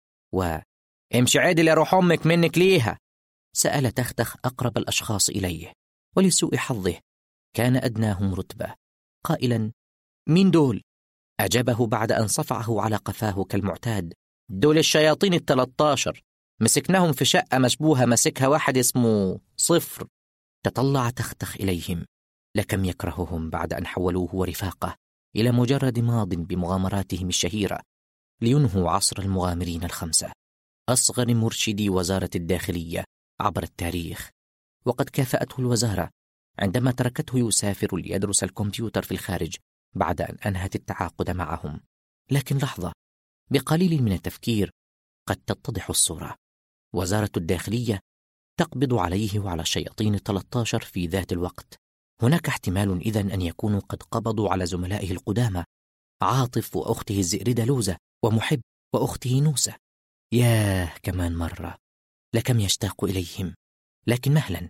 وامشي عدل يا روح أمك منك ليها. سأل تختخ أقرب الأشخاص إليه، ولسوء حظه كان أدناهم رتبة، قائلا: مين دول؟ أجابه بعد أن صفعه على قفاه كالمعتاد: دول الشياطين التلتاشر، مسكناهم في شقة مشبوهة مسكها واحد اسمه صفر. تطلع تختخ إليهم، لكم يكرههم بعد أن حولوه ورفاقه إلى مجرد ماض بمغامراتهم الشهيرة لينهوا عصر المغامرين الخمسة، أصغر مرشدي وزارة الداخلية عبر التاريخ. وقد كافأته الوزارة عندما تركته يسافر ليدرس الكمبيوتر في الخارج بعد أن أنهت التعاقد معهم. لكن لحظة، بقليل من التفكير قد تتضح الصورة. وزارة الداخلية تقبض عليه وعلى الشياطين الثلاثة عشر في ذات الوقت. هناك احتمال إذن أن يكونوا قد قبضوا على زملائه القدامى، عاطف وأخته الزئردة لوزة، ومحب وأخته نوسة. ياه، كمان مرة لكم يشتاق إليهم. لكن مهلا،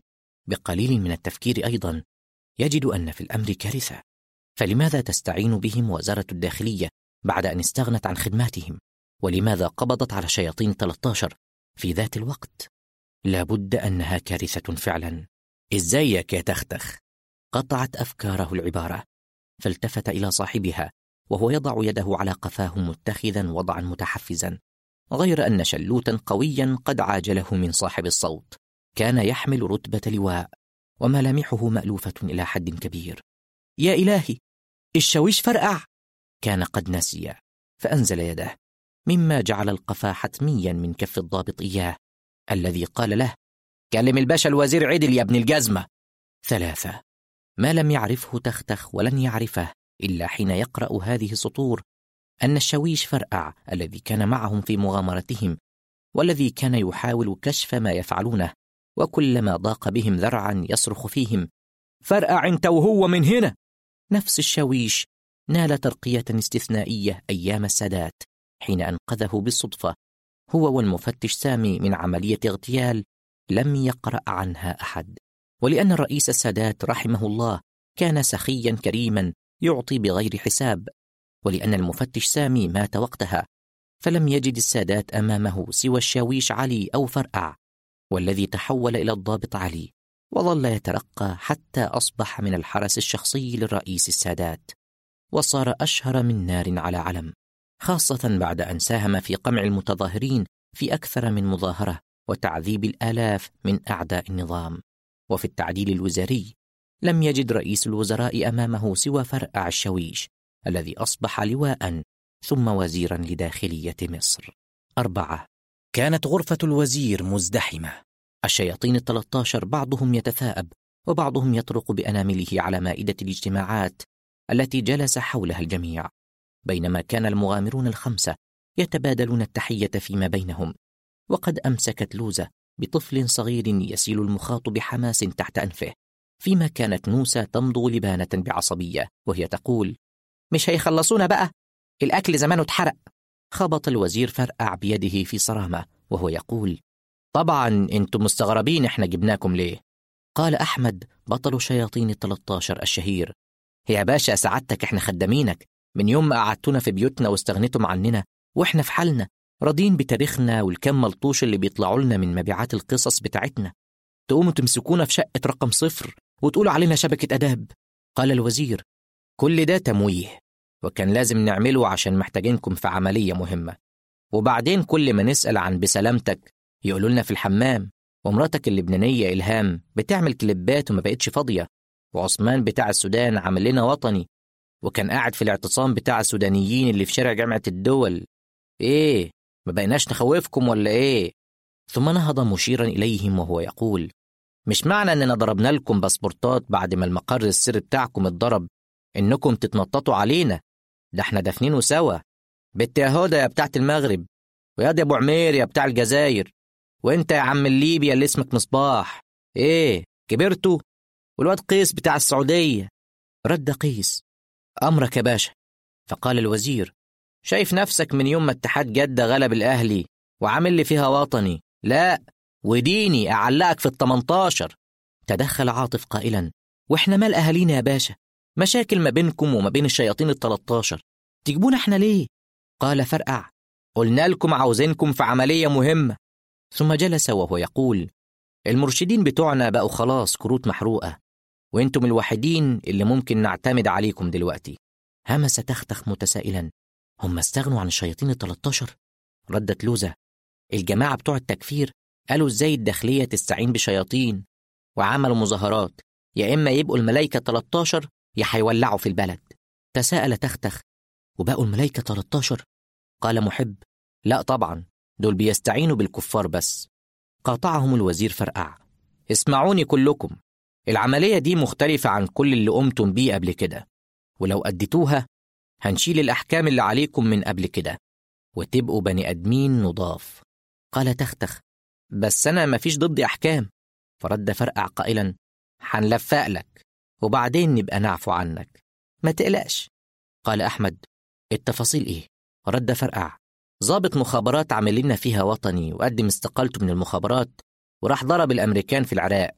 بقليل من التفكير أيضا يجد أن في الأمر كارثة. فلماذا تستعين بهم وزارة الداخلية بعد أن استغنت عن خدماتهم؟ ولماذا قبضت على شياطين ثلاثة عشر في ذات الوقت؟ لابد أنها كارثة فعلا. إزيك يا تختخ؟ قطعت أفكاره العبارة، فالتفت إلى صاحبها وهو يضع يده على قفاه متخذا وضعا متحفزا، غير أن شلوتا قويا قد عاجله من صاحب الصوت، كان يحمل رتبة لواء وملامحه مألوفة إلى حد كبير. يا إلهي، الشاويش فرقع! كان قد نسي، فأنزل يده، مما جعل القفا حتميا من كف الضابط إياه، الذي قال له: كلم الباشا الوزير عدل يا ابن الجزمة. ثلاثة. ما لم يعرفه تختخ ولن يعرفه إلا حين يقرأ هذه السطور أن الشاويش فرقع الذي كان معهم في مغامرتهم، والذي كان يحاول كشف ما يفعلونه، وكلما ضاق بهم ذرعا يصرخ فيهم: فرقع انت وهو من هنا. نفس الشاويش نال ترقية استثنائية أيام السادات حين أنقذه بالصدفة هو والمفتش سامي من عملية اغتيال لم يقرأ عنها أحد. ولأن الرئيس السادات رحمه الله كان سخيا كريما يعطي بغير حساب، ولأن المفتش سامي مات وقتها، فلم يجد السادات أمامه سوى الشاويش علي أو فرقع، والذي تحول إلى الضابط علي، وظل يترقى حتى أصبح من الحرس الشخصي للرئيس السادات، وصار أشهر من نار على علم، خاصة بعد أن ساهم في قمع المتظاهرين في أكثر من مظاهرة وتعذيب الآلاف من أعداء النظام. وفي التعديل الوزاري لم يجد رئيس الوزراء أمامه سوى فرقع الشاويش الذي أصبح لواء ثم وزيرا لداخلية مصر. أربعة. كانت غرفة الوزير مزدحمة، الشياطين الثلاثة عشر بعضهم يتثاءب وبعضهم يطرق بأنامله على مائدة الاجتماعات التي جلس حولها الجميع، بينما كان المغامرون الخمسة يتبادلون التحية فيما بينهم. وقد أمسكت لوزة بطفل صغير يسيل المخاط بحماس تحت أنفه، فيما كانت نوسة تمضغ لبانة بعصبية وهي تقول: مش هيخلصونا بقى؟ الأكل زمانه اتحرق. خبط الوزير فرقع بيده في صرامة وهو يقول: طبعا انتم مستغربين احنا جبناكم ليه. قال أحمد بطل شياطين الثلاثة عشر الشهير: يا باشا سعادتك احنا خدامينك من يوم ما قعدتونا في بيوتنا واستغنيتم عننا، واحنا في حالنا راضين بتاريخنا والكم ملطوش اللي بيطلعوا لنا من مبيعات القصص بتاعتنا، تقوموا تمسكونا في شقة رقم صفر وتقولوا علينا شبكة أداب. قال الوزير: كل ده تمويه، وكان لازم نعمله عشان محتاجينكم في عملية مهمة، وبعدين كل ما نسأل عن بسلامتك يقولوا لنا في الحمام، ومراتك اللبنانية إلهام بتعمل كليبات وما بقتش فاضية، وعثمان بتاع السودان عمل لنا وطني وكان قاعد في الاعتصام بتاع السودانيين اللي في شارع جامعة الدول. إيه ما بقيناش نخوفكم ولا إيه؟ ثم نهض مشيرا إليهم وهو يقول: مش معنى أننا ضربنا لكم باسبورتات بعد ما المقر السري بتاعكم اتضرب إنكم تتنططوا علينا، ده احنا دافنينه سوا. بنت يا هدى يا بتاعت المغرب، ويا دي أبو عمير يا بتاع الجزائر، وانت يا عم الليبيا اللي اسمك مصباح، ايه كبرتوا؟ والواد قيس بتاع السعودية. رد قيس: أمرك يا باشا. فقال الوزير: شايف نفسك من يوم ما اتحاد جدة غلب الأهلي وعامل لي فيها وطني؟ لا وديني أعلقك في التمنتاشر. تدخل عاطف قائلا: وإحنا مال أهالينا يا باشا؟ مشاكل ما بينكم وما بين الشياطين التلتاشر، تجيبونا إحنا ليه؟ قال فرقع: قلنا لكم عاوزينكم في عملية مهمة. ثم جلس وهو يقول: المرشدين بتوعنا بقوا خلاص كروت محروقة، وانتم الوحيدين اللي ممكن نعتمد عليكم دلوقتي. همس تختخ متسائلا: هم استغنوا عن الشياطين التلتاشر؟ ردت لوزة: الجماعة بتوع التكفير قالوا ازاي الداخلية تستعين بشياطين، وعملوا مظاهرات، يا إما يبقوا الملايكة تلتاشر يا هيولعوا في البلد. تساءل تختخ: وبقوا الملايكة تلتاشر؟ قال محب: لا طبعا، دول بيستعينوا بالكفار بس. قاطعهم الوزير فرقع: اسمعوني كلكم، العملية دي مختلفة عن كل اللي قمتم بيه قبل كده، ولو أديتوها هنشيل الأحكام اللي عليكم من قبل كده وتبقوا بني أدمين نضاف. قال تختخ: بس أنا مفيش ضدي أحكام. فرد فرقع قائلا: هنلفق لك وبعدين نبقى نعفو عنك، ما تقلقش. قال أحمد: التفاصيل إيه؟ رد فرقع: ضابط مخابرات عامل لنا فيها وطني وقدم استقالته من المخابرات وراح ضرب الأمريكان في العراق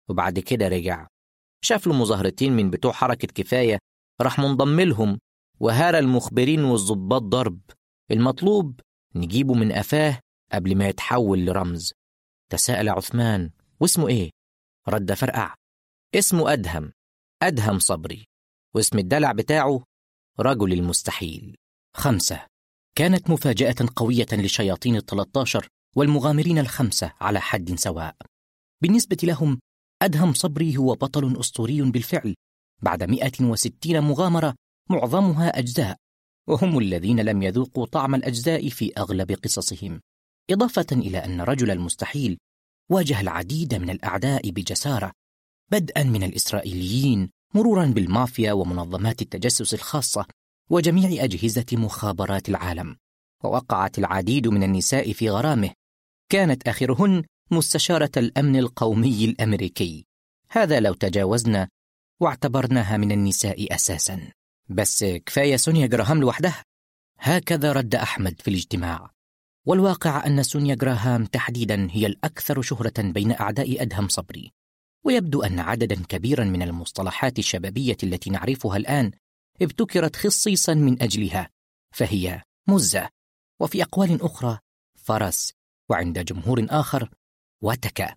وبعد كده رجع، شاف له مظاهرتين من بتوع حركة كفاية، راح منضم لهم وهارى المخبرين والضباط ضرب. المطلوب نجيبه من قفاه قبل ما يتحول لرمز. تساءل عثمان: واسمه ايه؟ رد فرقع: اسمه أدهم، أدهم صبري، واسم الدلع بتاعه رجل المستحيل. خمسة. كانت مفاجأة قوية لشياطين الثلاثة والمغامرين الخمسة على حد سواء. بالنسبة لهم أدهم صبري هو بطل أسطوري بالفعل، بعد مئة وستين مغامرة معظمها أجزاء، وهم الذين لم يذوقوا طعم الأجزاء في أغلب قصصهم. إضافة إلى أن رجل المستحيل واجه العديد من الأعداء بجسارة، بدءا من الإسرائيليين مرورا بالمافيا ومنظمات التجسس الخاصة وجميع أجهزة مخابرات العالم، ووقعت العديد من النساء في غرامه، كانت آخرهن مستشارة الأمن القومي الأمريكي. هذا لو تجاوزنا واعتبرناها من النساء أساسا. بس كفاية سونيا جراهام لوحدها. هكذا رد أحمد في الاجتماع. والواقع أن سونيا جراهام تحديدا هي الأكثر شهرة بين أعداء أدهم صبري، ويبدو أن عددا كبيرا من المصطلحات الشبابية التي نعرفها الآن ابتكرت خصيصا من أجلها، فهي مزة، وفي أقوال أخرى فرس، وعند جمهور آخر وتك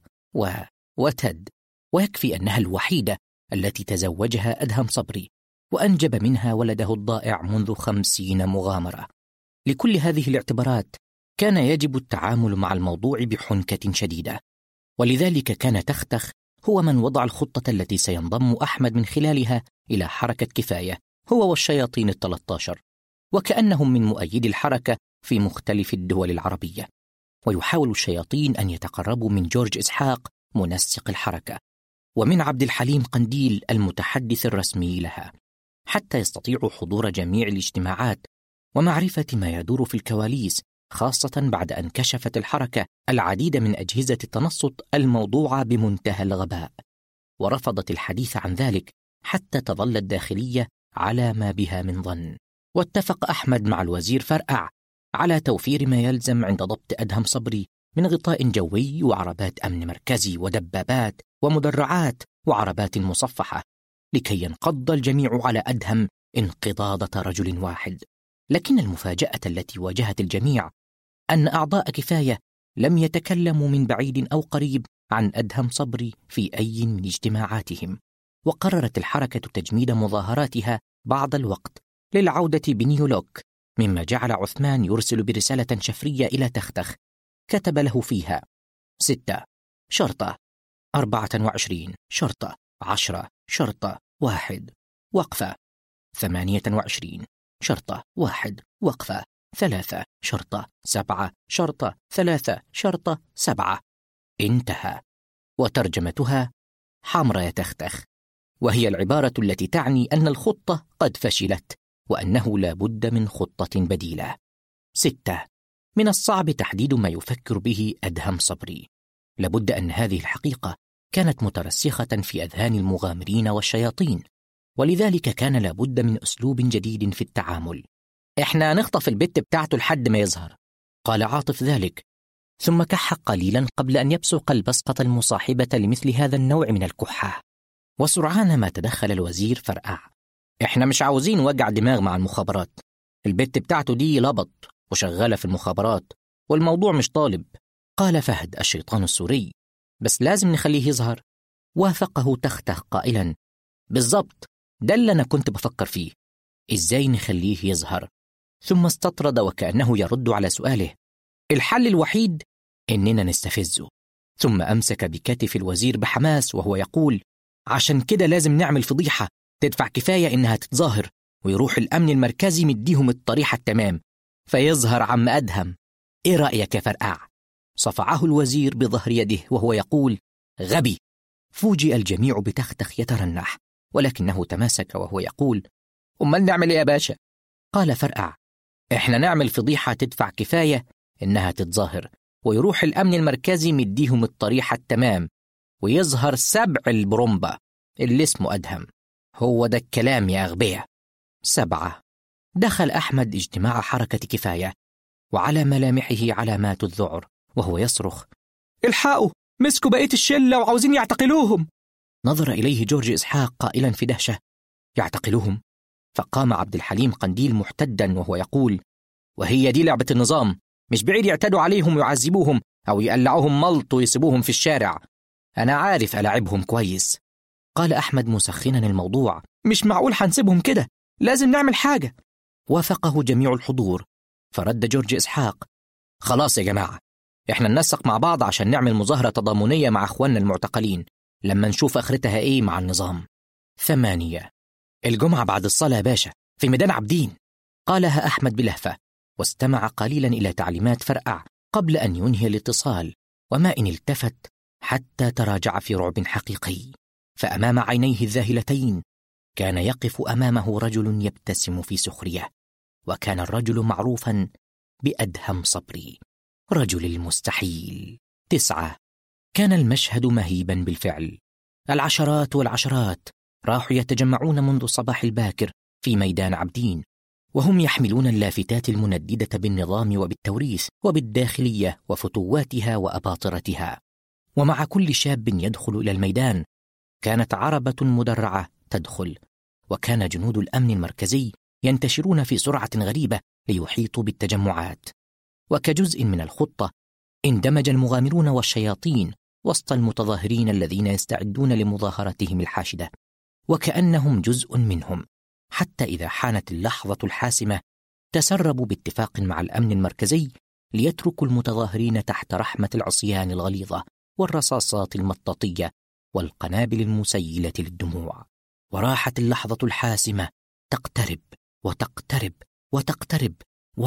ووتد. ويكفي أنها الوحيدة التي تزوجها أدهم صبري وأنجب منها ولده الضائع منذ خمسين مغامرة. لكل هذه الاعتبارات كان يجب التعامل مع الموضوع بحنكة شديدة، ولذلك كان تختخ هو من وضع الخطة التي سينضم أحمد من خلالها إلى حركة كفاية، هو والشياطين الثلاثة عشر، وكأنهم من مؤيدي الحركة في مختلف الدول العربية. ويحاول الشياطين أن يتقربوا من جورج إسحاق منسق الحركة، ومن عبد الحليم قنديل المتحدث الرسمي لها، حتى يستطيعوا حضور جميع الاجتماعات ومعرفة ما يدور في الكواليس، خاصة بعد أن كشفت الحركة العديد من أجهزة التنصت الموضوعة بمنتهى الغباء، ورفضت الحديث عن ذلك حتى تظل الداخلية على ما بها من ظن. واتفق أحمد مع الوزير فرقع على توفير ما يلزم عند ضبط أدهم صبري من غطاء جوي وعربات أمن مركزي ودبابات ومدرعات وعربات مصفحة، لكي ينقض الجميع على أدهم انقضاضة رجل واحد. لكن المفاجأة التي واجهت الجميع أن أعضاء كفاية لم يتكلموا من بعيد أو قريب عن أدهم صبري في أي من اجتماعاتهم، وقررت الحركة تجميد مظاهراتها بعض الوقت للعودة بنيويورك، مما جعل عثمان يرسل برسالة شفرية إلى تختخ كتب له فيها: ستة شرطة، أربعة وعشرين شرطة، عشرة شرطة، واحد وقفة، ثمانية وعشرين شرطة، واحد وقفة، ثلاثة شرطة، سبعة شرطة، ثلاثة شرطة، سبعة. انتهى. وترجمتها: حمرة يا تختخ، وهي العبارة التي تعني أن الخطة قد فشلت وأنه لا بد من خطة بديلة. ستة. من الصعب تحديد ما يفكر به أدهم صبري. لابد أن هذه الحقيقة كانت مترسخة في أذهان المغامرين والشياطين، ولذلك كان لابد من أسلوب جديد في التعامل. إحنا نخطف البت بتاعته لحد ما يظهر، قال عاطف ذلك، ثم كح قليلا قبل أن يبصق البصقة المصاحبة لمثل هذا النوع من الكحة. وسرعان ما تدخل الوزير فرقع: إحنا مش عاوزين وجع دماغ مع المخابرات، البت بتاعته دي لبط وشغالة في المخابرات والموضوع مش طالب. قال فهد الشيطان السوري: بس لازم نخليه يظهر. وافقه تختخ قائلا: بالضبط، ده اللي أنا كنت بفكر فيه، إزاي نخليه يظهر. ثم استطرد وكأنه يرد على سؤاله: الحل الوحيد إننا نستفزه. ثم أمسك بكتف الوزير بحماس وهو يقول: عشان كده لازم نعمل فضيحة تدفع كفاية إنها تتظاهر، ويروح الأمن المركزي مديهم الطريحة التمام، فيظهر عم أدهم. إيه رأيك يا فرقع؟ صفعه الوزير بظهر يده وهو يقول: غبي. فوجئ الجميع بتختخ يترنح، ولكنه تماسك وهو يقول: أمال نعمل إيه يا باشا؟ قال فرقع: إحنا نعمل فضيحة تدفع كفاية إنها تتظاهر، ويروح الأمن المركزي مديهم الطريحة التمام، ويظهر سبع البرومبا اللي اسمه أدهم. هو ده الكلام يا أغبياء. سبعة. دخل أحمد اجتماع حركة كفاية وعلى ملامحه علامات الذعر وهو يصرخ: الحقوا، مسكوا بقية الشلة وعاوزين يعتقلوهم. نظر إليه جورج إسحاق قائلا في دهشة: يعتقلهم؟ فقام عبد الحليم قنديل محتدا وهو يقول: وهي دي لعبة النظام، مش بعيد يعتدوا عليهم ويعذبوهم أو يقلعوهم ملط ويسيبوهم في الشارع، أنا عارف ألعبهم كويس. قال أحمد مسخنا الموضوع: مش معقول حنسيبهم كده، لازم نعمل حاجة. وافقه جميع الحضور، فرد جورج إسحاق: خلاص يا جماعة، إحنا ننسق مع بعض عشان نعمل مظاهرة تضامنية مع أخواننا المعتقلين لما نشوف آخرتها إيه مع النظام. ثمانية. الجمعة بعد الصلاة يا باشا في ميدان عابدين، قالها أحمد بلهفة، واستمع قليلا إلى تعليمات فرقع قبل أن ينهي الاتصال، وما إن التفت حتى تراجع في رعب حقيقي، فأمام عينيه الذاهلتين كان يقف أمامه رجل يبتسم في سخرية، وكان الرجل معروفا بأدهم صبري، رجل المستحيل. تسعة. كان المشهد مهيبا بالفعل، العشرات والعشرات راحوا يتجمعون منذ الصباح الباكر في ميدان عابدين، وهم يحملون اللافتات المنددة بالنظام وبالتوريث وبالداخلية وفتواتها وأباطرتها. ومع كل شاب يدخل إلى الميدان كانت عربة مدرعة تدخل، وكان جنود الأمن المركزي ينتشرون في سرعة غريبة ليحيطوا بالتجمعات. وكجزء من الخطة اندمج المغامرون والشياطين وسط المتظاهرين الذين يستعدون لمظاهرتهم الحاشدة، وكأنهم جزء منهم، حتى إذا حانت اللحظة الحاسمة تسربوا باتفاق مع الأمن المركزي ليتركوا المتظاهرين تحت رحمة العصيان الغليظة والرصاصات المطاطية والقنابل المسيلة للدموع. وراحت اللحظة الحاسمة تقترب وتقترب وتقترب و...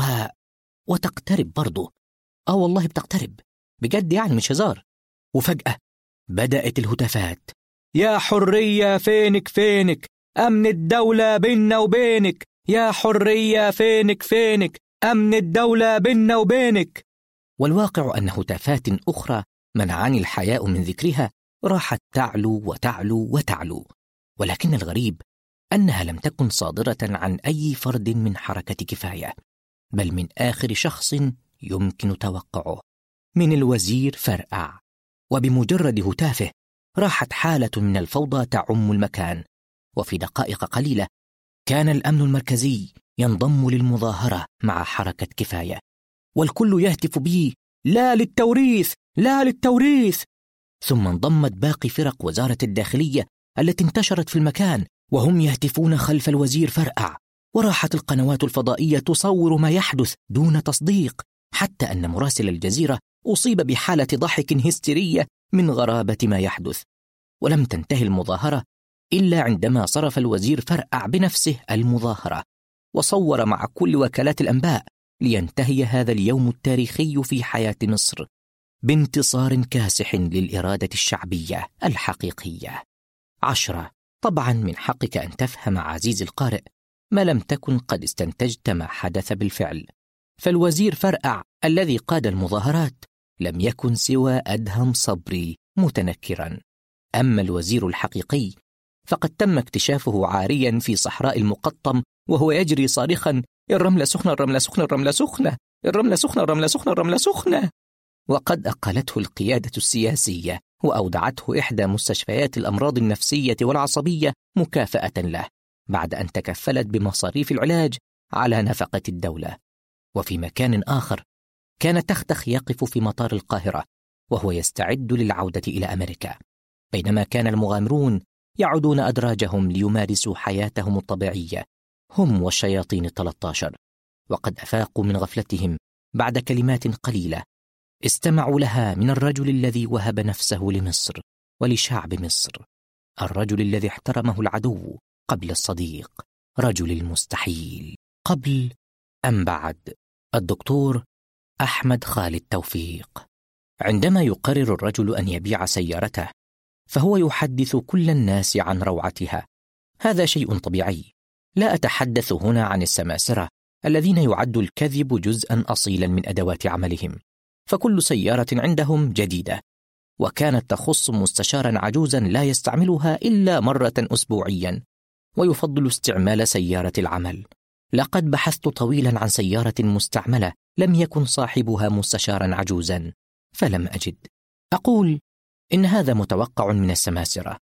وتقترب برضه. آه والله بتقترب بجد، يعني مش هزار. وفجأة بدأت الهتافات: يا حرية فينك فينك، أمن الدولة بيننا وبينك، يا حرية فينك فينك، أمن الدولة بيننا وبينك. والواقع أن هتافات أخرى منعني الحياء من ذكرها راحت تعلو وتعلو وتعلو، ولكن الغريب أنها لم تكن صادرة عن أي فرد من حركة كفاية، بل من آخر شخص يمكن توقعه، من الوزير فرقع. وبمجرد هتافه راحت حالة من الفوضى تعم المكان، وفي دقائق قليلة كان الأمن المركزي ينضم للمظاهرة مع حركة كفاية، والكل يهتف به: لا للتوريث، لا للتوريث. ثم انضمت باقي فرق وزارة الداخلية التي انتشرت في المكان وهم يهتفون خلف الوزير فرقع، وراحت القنوات الفضائية تصور ما يحدث دون تصديق، حتى أن مراسل الجزيرة أصيب بحالة ضحك هستيرية من غرابة ما يحدث. ولم تنتهي المظاهرة إلا عندما صرف الوزير فرقع بنفسه المظاهرة وصور مع كل وكالات الأنباء، لينتهي هذا اليوم التاريخي في حياة مصر بانتصار كاسح للإرادة الشعبية الحقيقية. عشرة. طبعا من حقك أن تفهم عزيزي القارئ ما لم تكن قد استنتجت ما حدث بالفعل، فالوزير فرقع الذي قاد المظاهرات لم يكن سوى أدهم صبري متنكرا. أما الوزير الحقيقي فقد تم اكتشافه عاريا في صحراء المقطم وهو يجري صارخا: الرملة سخنة، الرملة سخنة، الرملة سخنة، الرملة سخنة، الرملة سخنة، الرملة سخنة. وقد أقلته القيادة السياسية وأودعته إحدى مستشفيات الأمراض النفسية والعصبية مكافأة له، بعد أن تكفلت بمصاريف العلاج على نفقة الدولة. وفي مكان آخر كان تختخ يقف في مطار القاهرة وهو يستعد للعودة إلى أمريكا، بينما كان المغامرون يعودون أدراجهم ليمارسوا حياتهم الطبيعية هم والشياطين الثلاثة عشر. وقد أفاقوا من غفلتهم بعد كلمات قليلة استمعوا لها من الرجل الذي وهب نفسه لمصر ولشعب مصر، الرجل الذي احترمه العدو قبل الصديق، رجل المستحيل قبل أم بعد، الدكتور أحمد خالد توفيق. عندما يقرر الرجل أن يبيع سيارته فهو يحدث كل الناس عن روعتها، هذا شيء طبيعي. لا أتحدث هنا عن السماسرة الذين يعد الكذب جزءا أصيلا من أدوات عملهم، فكل سيارة عندهم جديدة، وكانت تخص مستشارا عجوزا لا يستعملها إلا مرة أسبوعيا، ويفضل استعمال سيارة العمل. لقد بحثت طويلا عن سيارة مستعملة لم يكن صاحبها مستشارا عجوزا فلم أجد. أقول إن هذا متوقع من السماسرة،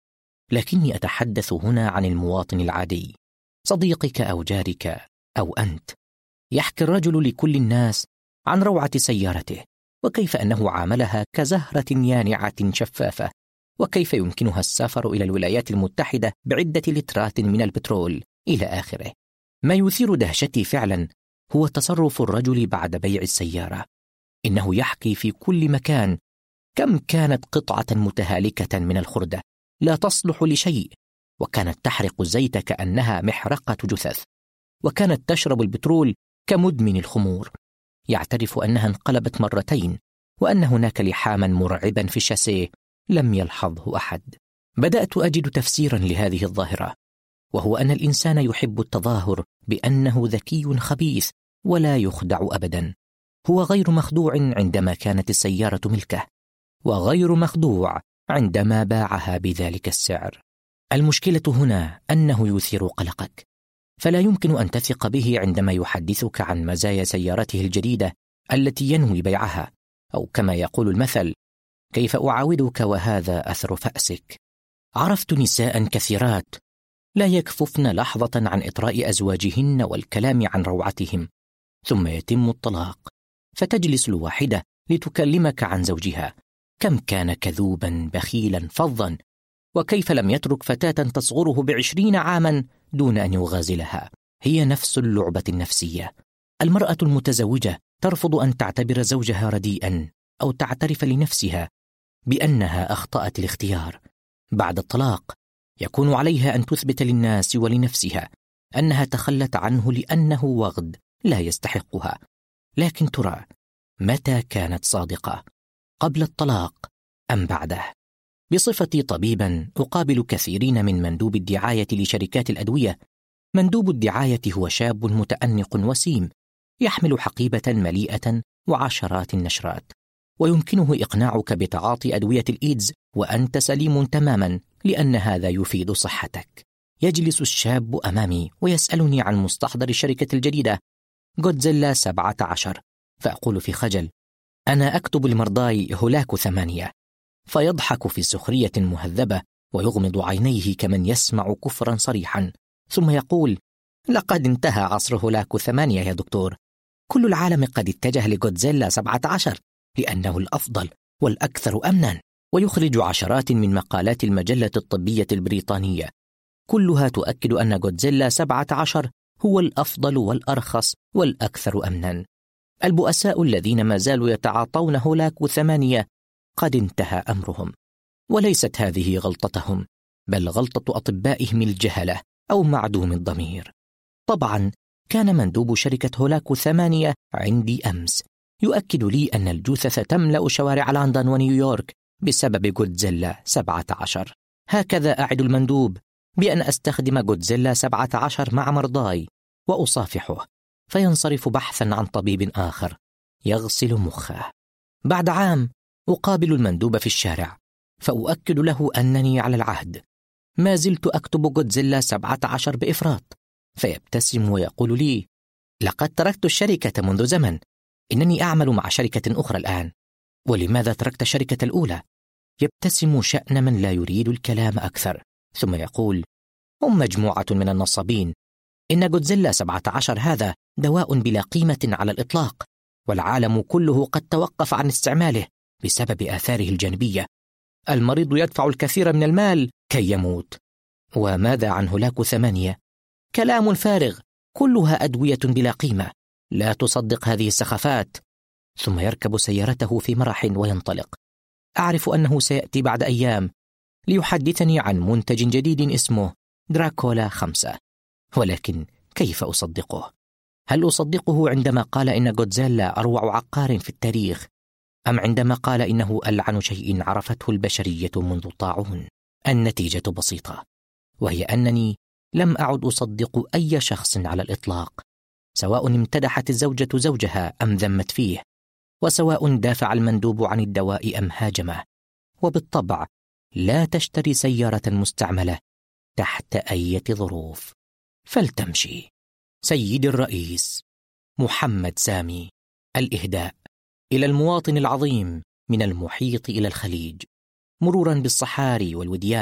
لكني أتحدث هنا عن المواطن العادي، صديقك أو جارك أو أنت. يحكي الرجل لكل الناس عن روعة سيارته، وكيف أنه عاملها كزهرة يانعة شفافة، وكيف يمكنها السفر إلى الولايات المتحدة بعدة لترات من البترول إلى آخره. ما يثير دهشتي فعلا هو تصرف الرجل بعد بيع السيارة. إنه يحكي في كل مكان كم كانت قطعة متهالكة من الخردة لا تصلح لشيء، وكانت تحرق الزيت كأنها محرقة جثث، وكانت تشرب البترول كمدمن الخمور. يعترف أنها انقلبت مرتين، وأن هناك لحاما مرعبا في الشاسيه لم يلحظه أحد. بدأت أجد تفسيرا لهذه الظاهرة، وهو أن الإنسان يحب التظاهر بأنه ذكي خبيث ولا يخدع أبدا. هو غير مخدوع عندما كانت السيارة ملكه، وغير مخدوع عندما باعها بذلك السعر. المشكلة هنا أنه يثير قلقك، فلا يمكن أن تثق به عندما يحدثك عن مزايا سيارته الجديدة التي ينوي بيعها، أو كما يقول المثل: كيف أعاودك وهذا أثر فأسك. عرفت نساء كثيرات لا يكففن لحظة عن إطراء أزواجهن والكلام عن روعتهم، ثم يتم الطلاق، فتجلس الواحدة لتكلمك عن زوجها، كم كان كذوبا بخيلا فظا، وكيف لم يترك فتاة تصغره بعشرين عاما دون أن يغازلها. هي نفس اللعبة النفسية. المرأة المتزوجة ترفض أن تعتبر زوجها رديئا، أو تعترف لنفسها بأنها أخطأت الاختيار. بعد الطلاق يكون عليها أن تثبت للناس ولنفسها أنها تخلت عنه لأنه وغد لا يستحقها. لكن ترى، متى كانت صادقة؟ قبل الطلاق أم بعده؟ بصفتي طبيبا أقابل كثيرين من مندوب الدعاية لشركات الأدوية. مندوب الدعاية هو شاب متأنق وسيم، يحمل حقيبة مليئة وعشرات النشرات، ويمكنه إقناعك بتعاطي أدوية الإيدز وأنت سليم تماما، لأن هذا يفيد صحتك. يجلس الشاب أمامي ويسألني عن مستحضر الشركة الجديدة غودزيلا سبعة عشر، فأقول في خجل: أنا أكتب لمرضاي هولاكو ثمانية. فيضحك في سخرية مهذبة ويغمض عينيه كمن يسمع كفرا صريحا، ثم يقول: لقد انتهى عصر هولاكو ثمانية يا دكتور، كل العالم قد اتجه لغودزيلا سبعة عشر لأنه الأفضل والأكثر أمنا. ويخرج عشرات من مقالات المجلة الطبية البريطانية، كلها تؤكد أن غودزيلا سبعة عشر هو الأفضل والأرخص والأكثر أمنا. البؤساء الذين ما زالوا يتعاطون هولاكو ثمانية قد انتهى أمرهم، وليست هذه غلطتهم، بل غلطة أطبائهم الجهلة أو معدوم الضمير. طبعا كان مندوب شركة هولاكو ثمانية عندي أمس يؤكد لي أن الجثث تملأ شوارع لندن ونيويورك بسبب غودزيلا سبعة عشر. هكذا أعد المندوب بأن أستخدم غودزيلا سبعة عشر مع مرضاي وأصافحه، فينصرف بحثا عن طبيب آخر يغسل مخه. بعد عام أقابل المندوب في الشارع، فأؤكد له أنني على العهد، ما زلت أكتب غودزيلا سبعة عشر بإفراط، فيبتسم ويقول لي: لقد تركت الشركة منذ زمن، إنني أعمل مع شركة أخرى الآن. ولماذا تركت الشركة الأولى؟ يبتسم شأن من لا يريد الكلام أكثر، ثم يقول: هم مجموعة من النصابين. إن غودزيلا سبعة عشر هذا دواء بلا قيمة على الإطلاق، والعالم كله قد توقف عن استعماله بسبب آثاره الجانبية. المريض يدفع الكثير من المال كي يموت. وماذا عن هولاكو ثمانية؟ كلام فارغ، كلها أدوية بلا قيمة، لا تصدق هذه السخافات. ثم يركب سيارته في مرح وينطلق. أعرف أنه سيأتي بعد أيام ليحدثني عن منتج جديد اسمه دراكولا خمسة، ولكن كيف أصدقه؟ هل أصدقه عندما قال إن غودزيلا أروع عقار في التاريخ، أم عندما قال إنه ألعن شيء عرفته البشرية منذ الطاعون؟ النتيجة بسيطة، وهي أنني لم أعد أصدق أي شخص على الإطلاق، سواء امتدحت الزوجة زوجها أم ذمت فيه، وسواء دافع المندوب عن الدواء أم هاجمه. وبالطبع لا تشتري سيارة مستعملة تحت أي ظروف، فلتمشي. سيدي الرئيس محمد سامي. الإهداء إلى المواطن العظيم من المحيط إلى الخليج، مرورا بالصحاري والوديان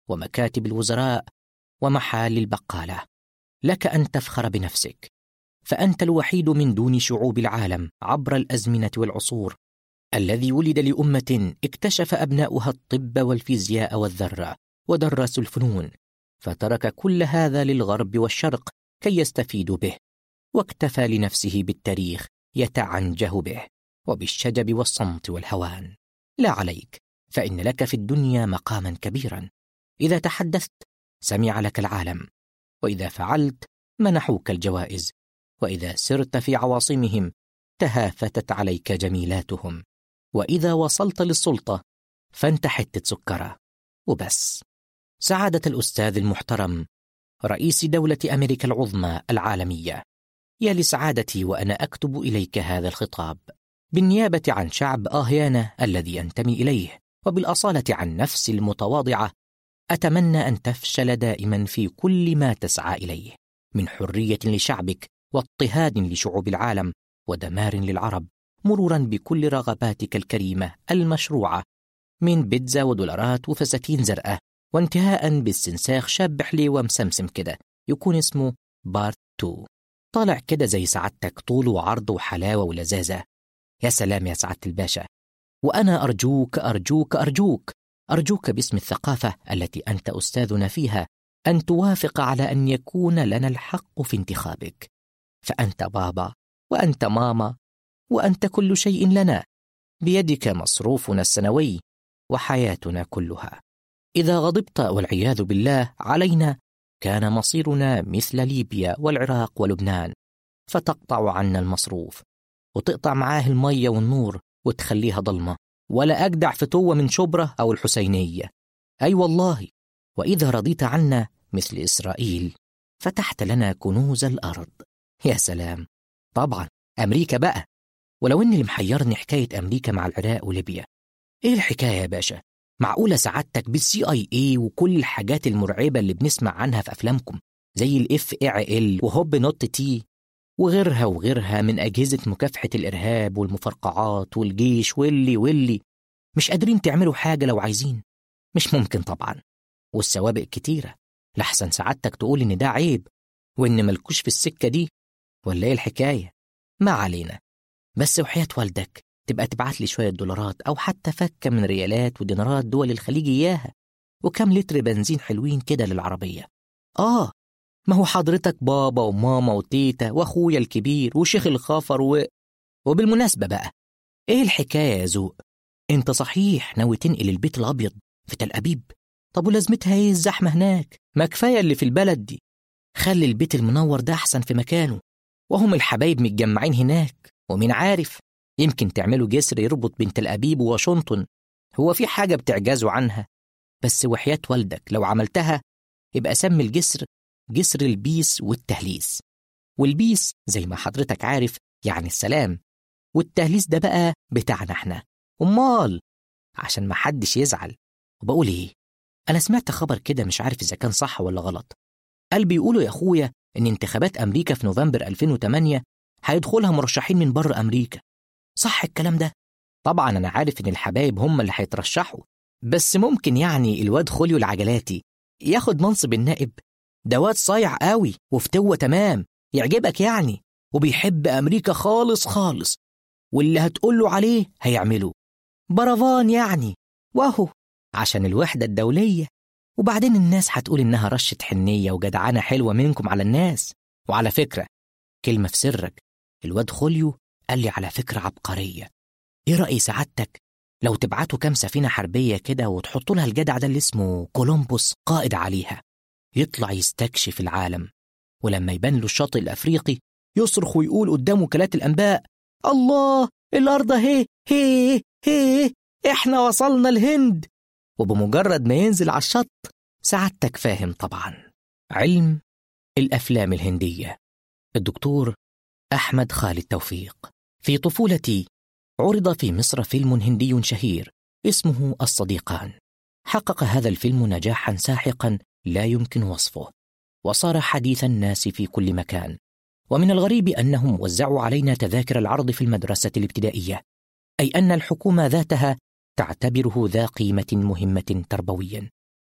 ومكاتب الوزراء ومحال البقالة. لك أن تفخر بنفسك، فأنت الوحيد من دون شعوب العالم عبر الأزمنة والعصور الذي ولد لأمة اكتشف أبناؤها الطب والفيزياء والذرة ودرسوا الفنون، فترك كل هذا للغرب والشرق كي يستفيدوا به، واكتفى لنفسه بالتاريخ يتعنجه به وبالشجب والصمت والهوان. لا عليك، فإن لك في الدنيا مقاما كبيرا، إذا تحدثت سمع لك العالم، وإذا فعلت منحوك الجوائز، وإذا سرت في عواصمهم تهافتت عليك جميلاتهم، وإذا وصلت للسلطة فانت حتة سكرة وبس. سعادة الأستاذ المحترم رئيس دولة أمريكا العظمى العالمية، يا لسعادتي وأنا أكتب إليك هذا الخطاب بالنيابة عن شعب آهيانا الذي أنتمي إليه، وبالأصالة عن نفسي المتواضعة. أتمنى أن تفشل دائما في كل ما تسعى إليه من حرية لشعبك واضطهاد لشعوب العالم ودمار للعرب، مرورا بكل رغباتك الكريمة المشروعة من بيتزا ودولارات وفساتين زرقاء، وانتهاء باستنساخ شاب حلي ومسمسم كده يكون اسمه بارت تو، طالع كده زي سعادتك طول وعرض وحلاوة ولذاذة. يا سلام يا سعادة الباشا، وأنا أرجوك أرجوك أرجوك أرجوك باسم الثقافة التي أنت أستاذنا فيها أن توافق على أن يكون لنا الحق في انتخابك، فأنت بابا وأنت ماما وأنت كل شيء لنا، بيدك مصروفنا السنوي وحياتنا كلها. إذا غضبت والعياذ بالله علينا كان مصيرنا مثل ليبيا والعراق ولبنان، فتقطع عنا المصروف وتقطع معاه المية والنور وتخليها ضلمة، ولا أجدع فتوة من شبرة أو الحسينية. أي أيوة والله. وإذا رضيت عنا مثل إسرائيل فتحت لنا كنوز الأرض. يا سلام، طبعا أمريكا بقى. ولو إن اللي محيرني حكاية أمريكا مع العراق وليبيا. إيه الحكاية يا باشا؟ معقولة سعادتك بالسي اي اي وكل الحاجات المرعبة اللي بنسمع عنها في أفلامكم زي الاف اي ال وهوب نوت تي وغيرها وغيرها من أجهزة مكافحة الإرهاب والمفرقعات والجيش واللي واللي مش قادرين تعملوا حاجة لو عايزين؟ مش ممكن طبعا، والسوابق كتيرة، لحسن سعادتك تقول إن ده عيب وإن ملكوش في السكة دي، ولا إيه الحكاية؟ ما علينا. بس وحياة والدك تبقى تبعت لي شوية دولارات أو حتى فكة من ريالات ودينارات دول الخليج إياها، وكم لتر بنزين حلوين كده للعربية. آه، ما هو حضرتك بابا وماما وتيتا وأخويا الكبير وشيخ الخافر و... وبالمناسبة بقى، إيه الحكاية يا ذوق؟ أنت صحيح ناوي تنقل البيت الأبيض في تل أبيب؟ طب ولازمتها إيه الزحمة هناك؟ ما كفاية اللي في البلد دي. خلي البيت المنور ده أحسن في مكانه، وهم الحبايب متجمعين هناك، ومين عارف يمكن تعملوا جسر يربط بين تل أبيب وواشنطن. هو في حاجة بتعجزوا عنها؟ بس وحياة والدك لو عملتها يبقى سمي الجسر جسر البيس والتهليس. والبيس زي ما حضرتك عارف يعني السلام، والتهليس ده بقى بتاعنا احنا. أمال عشان ما حدش يزعل. وبقول ايه، أنا سمعت خبر كده مش عارف إذا كان صح ولا غلط. قال بيقولوا يا أخويا إن انتخابات أمريكا في نوفمبر ألفين وثمانية هيدخلها مرشحين من بره أمريكا. صح الكلام ده؟ طبعا أنا عارف إن الحبايب هم اللي هيترشحوا، بس ممكن يعني الواد خوليو العجلاتي ياخد منصب النائب؟ ده واد صايع قوي وفتوة تمام، يعجبك يعني، وبيحب أمريكا خالص خالص، واللي هتقوله عليه هيعمله. برافان يعني، واهو عشان الوحدة الدولية. وبعدين الناس هتقول إنها رشة حنية وجدعانة حلوة منكم على الناس. وعلى فكرة، كلمة في سرك، الواد خوليو قال لي على فكرة عبقرية. إيه رأي سعادتك لو تبعتوا كام سفينة حربية كده وتحطوا لها الجدع ده اللي اسمه كولومبوس قائد عليها، يطلع يستكشف العالم، ولما يبان له الشاطئ الأفريقي يصرخ ويقول قدام وكالات الأنباء: الله، الأرض هي هي هي إحنا وصلنا الهند. وبمجرد ما ينزل على الشط، سعادتك فاهم طبعا، علم الأفلام الهندية. الدكتور أحمد خالد توفيق. في طفولتي عرض في مصر فيلم هندي شهير اسمه الصديقان. حقق هذا الفيلم نجاحا ساحقا لا يمكن وصفه، وصار حديث الناس في كل مكان. ومن الغريب أنهم وزعوا علينا تذاكر العرض في المدرسة الابتدائية، أي أن الحكومة ذاتها تعتبره ذا قيمة مهمة تربويا.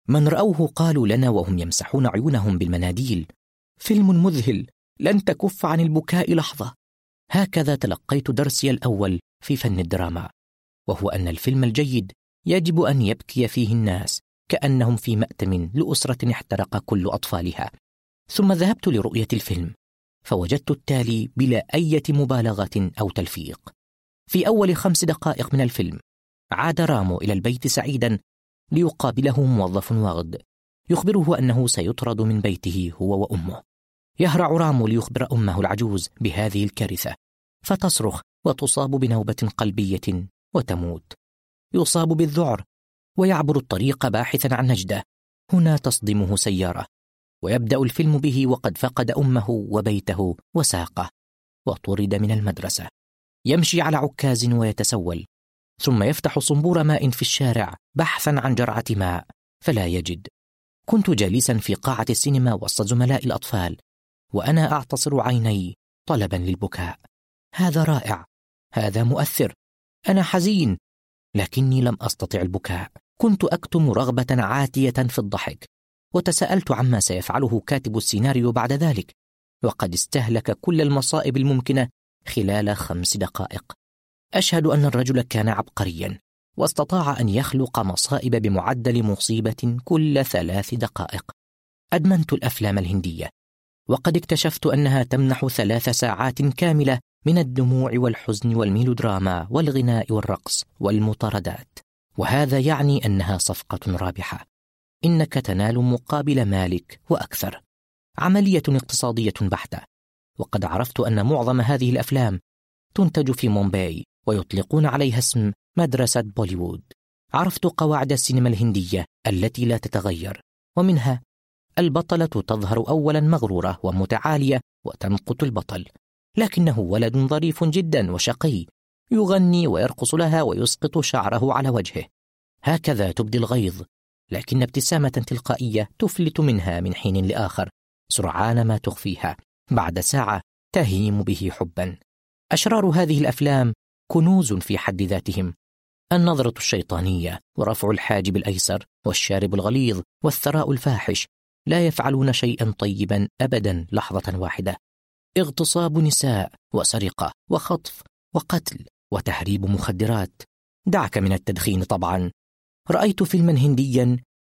من رأوه قالوا لنا وهم يمسحون عيونهم بالمناديل: فيلم مذهل، لن تكف عن البكاء لحظة. هكذا تلقيت درسي الأول في فن الدراما، وهو أن الفيلم الجيد يجب أن يبكي فيه الناس كأنهم في مأتم لأسرة احترق كل أطفالها. ثم ذهبت لرؤية الفيلم، فوجدت التالي بلا أي مبالغة أو تلفيق. في أول خمس دقائق من الفيلم عاد رامو إلى البيت سعيدا ليقابله موظف واغد يخبره أنه سيطرد من بيته هو وأمه. يهرع رامو ليخبر أمه العجوز بهذه الكارثة، فتصرخ وتصاب بنوبة قلبية وتموت. يصاب بالذعر ويعبر الطريق باحثا عن نجدة. هنا تصدمه سيارة، ويبدأ الفيلم به وقد فقد أمه وبيته وساقه، وطرد من المدرسة. يمشي على عكاز ويتسول، ثم يفتح صنبور ماء في الشارع بحثا عن جرعة ماء فلا يجد. كنت جالسا في قاعة السينما وسط زملاء الأطفال، وأنا أعتصر عيني طلبا للبكاء. هذا رائع، هذا مؤثر، أنا حزين، لكني لم أستطع البكاء. كنت أكتم رغبة عاتية في الضحك، وتساءلت عما سيفعله كاتب السيناريو بعد ذلك، وقد استهلك كل المصائب الممكنة خلال خمس دقائق. أشهد أن الرجل كان عبقريا، واستطاع أن يخلق مصائب بمعدل مصيبة كل ثلاث دقائق. أدمنت الأفلام الهندية، وقد اكتشفت أنها تمنح ثلاث ساعات كاملة من الدموع والحزن والميلودراما والغناء والرقص والمطاردات، وهذا يعني أنها صفقة رابحة. إنك تنال مقابل مالك وأكثر. عملية اقتصادية بحتة، وقد عرفت أن معظم هذه الأفلام تنتج في مومباي ويطلقون عليها اسم مدرسة بوليوود. عرفت قواعد السينما الهندية التي لا تتغير، ومنها: البطلة تظهر أولا مغرورة ومتعالية وتمقت البطل، لكنه ولد ظريف جدا وشقي، يغني ويرقص لها ويسقط شعره على وجهه. هكذا تبدي الغيظ، لكن ابتسامة تلقائية تفلت منها من حين لآخر سرعان ما تخفيها. بعد ساعة تهيم به حبا. أشرار هذه الأفلام كنوز في حد ذاتهم: النظرة الشيطانية، ورفع الحاجب الأيسر، والشارب الغليظ، والثراء الفاحش، لا يفعلون شيئا طيبا أبدا لحظة واحدة. اغتصاب نساء، وسرقة، وخطف، وقتل، وتهريب مخدرات. دعك من التدخين طبعا. رأيت فيلما هنديا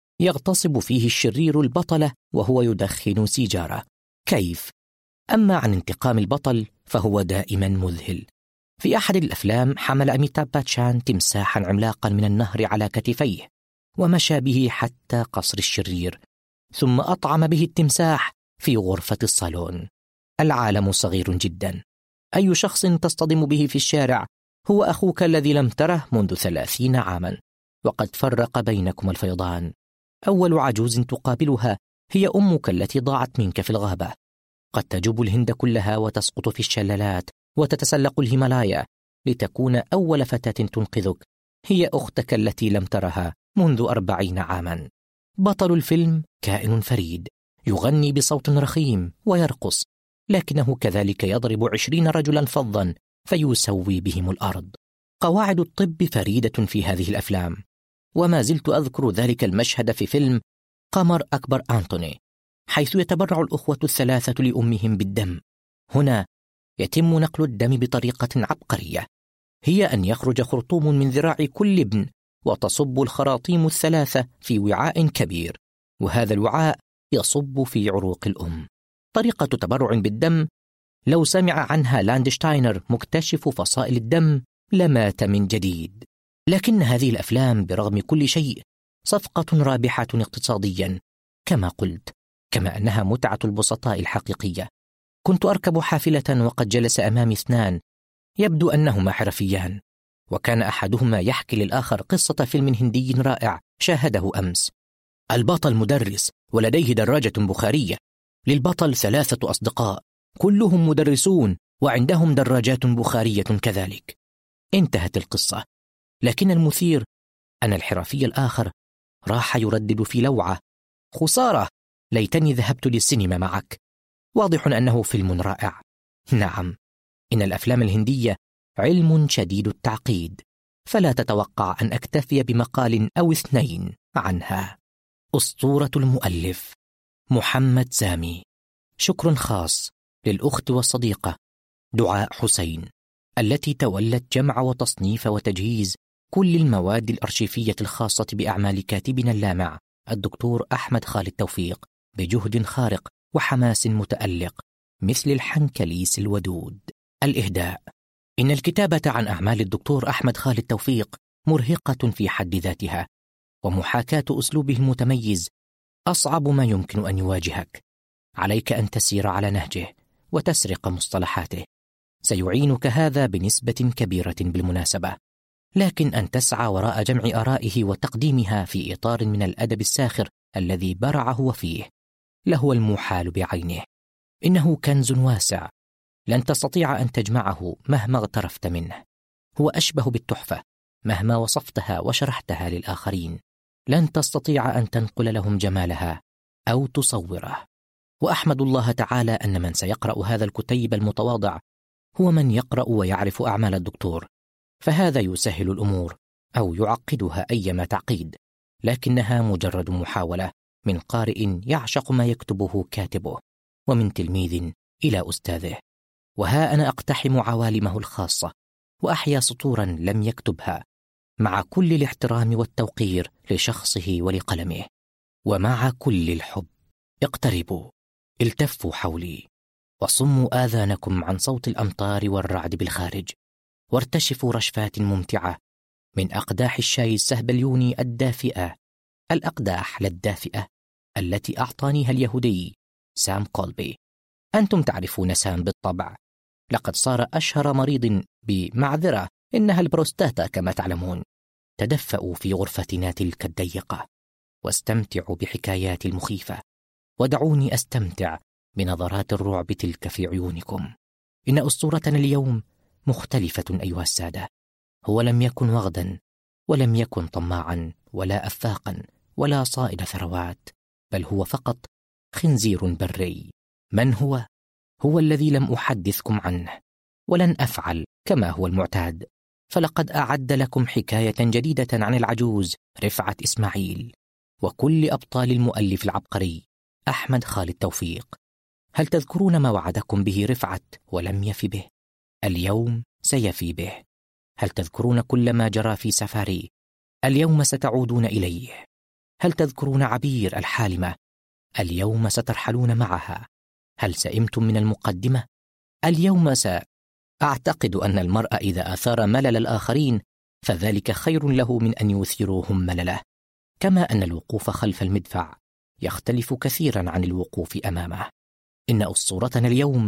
يغتصب فيه الشرير البطلة وهو يدخن سيجارة. كيف؟ أما عن انتقام البطل فهو دائما مذهل. في أحد الأفلام حمل أميتاب باتشان تمساحا عملاقا من النهر على كتفيه، ومشى به حتى قصر الشرير، ثم أطعم به التمساح في غرفة الصالون. العالم صغير جدا. أي شخص تصطدم به في الشارع هو أخوك الذي لم تره منذ ثلاثين عاما، وقد فرق بينكم الفيضان. أول عجوز تقابلها هي أمك التي ضاعت منك في الغابة. قد تجوب الهند كلها وتسقط في الشلالات وتتسلق الهيمالايا لتكون أول فتاة تنقذك هي أختك التي لم ترها منذ أربعين عاما. بطل الفيلم كائن فريد، يغني بصوت رخيم ويرقص، لكنه كذلك يضرب عشرين رجلا فظا فيسوي بهم الأرض. قواعد الطب فريدة في هذه الأفلام، وما زلت أذكر ذلك المشهد في فيلم قمر أكبر أنتوني، حيث يتبرع الأخوة الثلاثة لأمهم بالدم. هنا يتم نقل الدم بطريقة عبقرية، هي أن يخرج خرطوم من ذراع كل ابن، وتصب الخراطيم الثلاثة في وعاء كبير، وهذا الوعاء يصب في عروق الأم. طريقة تبرع بالدم لو سمع عنها لاندشتاينر مكتشف فصائل الدم لمات من جديد. لكن هذه الأفلام برغم كل شيء صفقة رابحة اقتصاديا كما قلت، كما أنها متعة البسطاء الحقيقية. كنت أركب حافلة وقد جلس أمامي اثنان يبدو أنهما حرفيان، وكان أحدهما يحكي للآخر قصة فيلم هندي رائع شاهده أمس. البطل مدرس ولديه دراجة بخارية. للبطل ثلاثة أصدقاء كلهم مدرسون وعندهم دراجات بخارية كذلك. انتهت القصة، لكن المثير أن الحرفي الآخر راح يردد في لوعة: خسارة، ليتني ذهبت للسينما معك. واضح أنه فيلم رائع. نعم، إن الأفلام الهندية علم شديد التعقيد، فلا تتوقع أن أكتفي بمقال أو اثنين عنها. أسطورة المؤلف محمد سامي. شكر خاص للأخت والصديقة دعاء حسين التي تولت جمع وتصنيف وتجهيز كل المواد الأرشيفية الخاصة بأعمال كاتبنا اللامع الدكتور أحمد خالد توفيق بجهد خارق وحماس متألق مثل الحنكليس الودود. الإهداء: إن الكتابة عن أعمال الدكتور أحمد خالد توفيق مرهقة في حد ذاتها، ومحاكاة أسلوبه المتميز أصعب ما يمكن أن يواجهك. عليك أن تسير على نهجه وتسرق مصطلحاته، سيعينك هذا بنسبة كبيرة بالمناسبة، لكن أن تسعى وراء جمع آرائه وتقديمها في إطار من الأدب الساخر الذي برع هو فيه لهو المحال بعينه. إنه كنز واسع لن تستطيع أن تجمعه مهما اغترفت منه. هو أشبه بالتحفة مهما وصفتها وشرحتها للآخرين، لن تستطيع أن تنقل لهم جمالها أو تصوره. وأحمد الله تعالى أن من سيقرأ هذا الكتيب المتواضع هو من يقرأ ويعرف أعمال الدكتور، فهذا يسهل الأمور أو يعقدها أيما تعقيد، لكنها مجرد محاولة من قارئ يعشق ما يكتبه كاتبه، ومن تلميذ إلى أستاذه. وها أنا أقتحم عوالمه الخاصة وأحيا سطورا لم يكتبها، مع كل الاحترام والتوقير لشخصه ولقلمه، ومع كل الحب. اقتربوا، التفوا حولي، وصموا آذانكم عن صوت الأمطار والرعد بالخارج، وارتشفوا رشفات ممتعة من أقداح الشاي السهبليوني الدافئة، الأقداح للدافئة التي أعطانيها اليهودي سام كولبي. أنتم تعرفون سام بالطبع، لقد صار أشهر مريض بمعذرة إنها البروستاتا كما تعلمون. تدفأوا في غرفتنا تلك الضيقة، واستمتعوا بحكايات المخيفة، ودعوني أستمتع بنظرات الرعب تلك في عيونكم. إن أسطورتنا اليوم مختلفة أيها السادة. هو لم يكن وغدا، ولم يكن طماعا، ولا أفاقا، ولا صائد ثروات، بل هو فقط خنزير بري. من هو؟ هو الذي لم أحدثكم عنه، ولن أفعل كما هو المعتاد، فلقد أعد لكم حكاية جديدة عن العجوز رفعت إسماعيل، وكل أبطال المؤلف العبقري أحمد خالد توفيق. هل تذكرون ما وعدكم به رفعت ولم يف به؟ اليوم سيفي به. هل تذكرون كل ما جرى في سفري؟ اليوم ستعودون إليه. هل تذكرون عبير الحالمة؟ اليوم سترحلون معها. هل سئمتم من المقدمة؟ اليوم سأعتقد أن المرء إذا أثار ملل الآخرين فذلك خير له من أن يثيروهم ملله، كما أن الوقوف خلف المدفع يختلف كثيرا عن الوقوف أمامه. إن أسطورتنا اليوم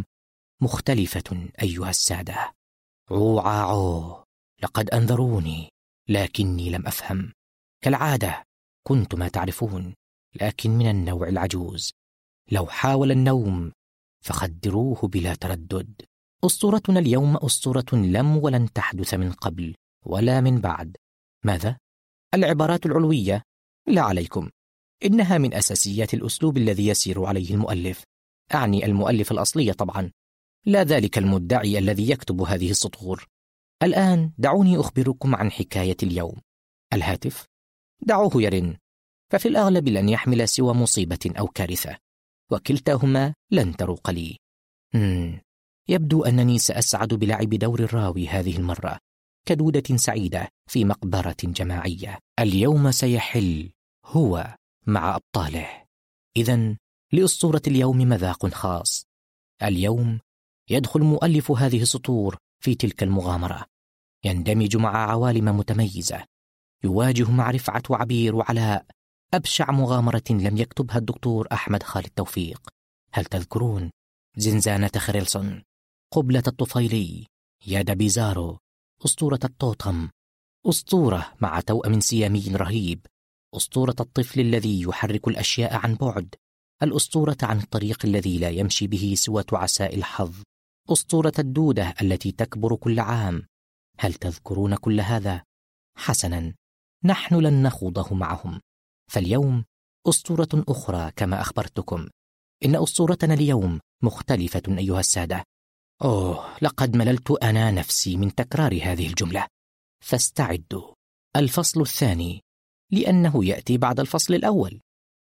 مختلفة أيها السادة. عوعا عو، لقد أنذروني لكني لم أفهم. كالعادة كنت ما تعرفون، لكن من النوع العجوز. لو حاول النوم فخدروه بلا تردد. أسطورتنا اليوم أسطورة لم ولن تحدث من قبل ولا من بعد. ماذا؟ العبارات العلوية؟ لا عليكم، إنها من أساسيات الأسلوب الذي يسير عليه المؤلف، أعني المؤلف الأصلي طبعا، لا ذلك المدعي الذي يكتب هذه السطور. الآن دعوني أخبركم عن حكاية اليوم. الهاتف دعوه يرن، ففي الأغلب لن يحمل سوى مصيبة أو كارثة، وكلتاهما لن تروق لي. مم. يبدو أنني سأسعد بلعب دور الراوي هذه المرة كدودة سعيدة في مقبرة جماعية. اليوم سيحل هو مع أبطاله. إذن لأسطورة اليوم مذاق خاص. اليوم يدخل مؤلف هذه السطور في تلك المغامرة، يندمج مع عوالم متميزة، يواجه مع رفعت وعبير وعلاء أبشع مغامرة لم يكتبها الدكتور أحمد خالد توفيق. هل تذكرون زنزانة خريلسون، قبلة الطفيلي، ياد بيزارو، أسطورة الطوطم، أسطورة مع توأم سيامي رهيب، أسطورة الطفل الذي يحرك الأشياء عن بعد، الأسطورة عن الطريق الذي لا يمشي به سوى تعساء الحظ، أسطورة الدودة التي تكبر كل عام. هل تذكرون كل هذا؟ حسنا، نحن لن نخوضه معهم. فاليوم أسطورة أخرى كما أخبرتكم. إن أسطورتنا اليوم مختلفة أيها السادة. أوه، لقد مللت أنا نفسي من تكرار هذه الجملة، فاستعدوا. الفصل الثاني، لأنه يأتي بعد الفصل الأول،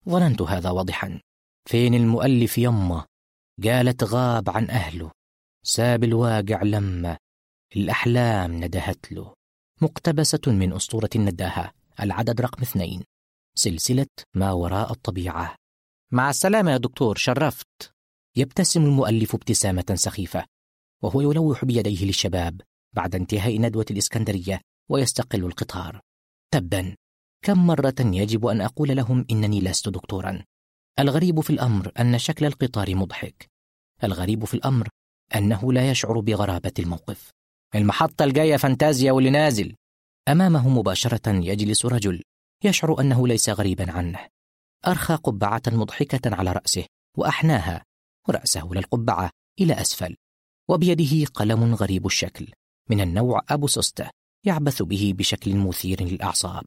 ظننت هذا واضحا. فين المؤلف يمه؟ قالت غاب عن أهله، ساب الواقع لما الأحلام ندهت له. مقتبسة من أسطورة النداهة، العدد رقم اثنين، سلسلة ما وراء الطبيعة. مع السلامة يا دكتور، شرفت. يبتسم المؤلف ابتسامة سخيفة وهو يلوح بيديه للشباب بعد انتهاء ندوة الإسكندرية ويستقل القطار. تبا، كم مرة يجب أن أقول لهم إنني لست دكتورا؟ الغريب في الأمر أن شكل القطار مضحك. الغريب في الأمر أنه لا يشعر بغرابة الموقف. المحطة الجاية فانتازيا واللي نازل. أمامه مباشرة يجلس رجل يشعر أنه ليس غريبا عنه. أرخى قبعة مضحكة على رأسه وأحناها رأسه للقبعة إلى أسفل، وبيده قلم غريب الشكل من النوع أبو سوستة يعبث به بشكل مثير للأعصاب.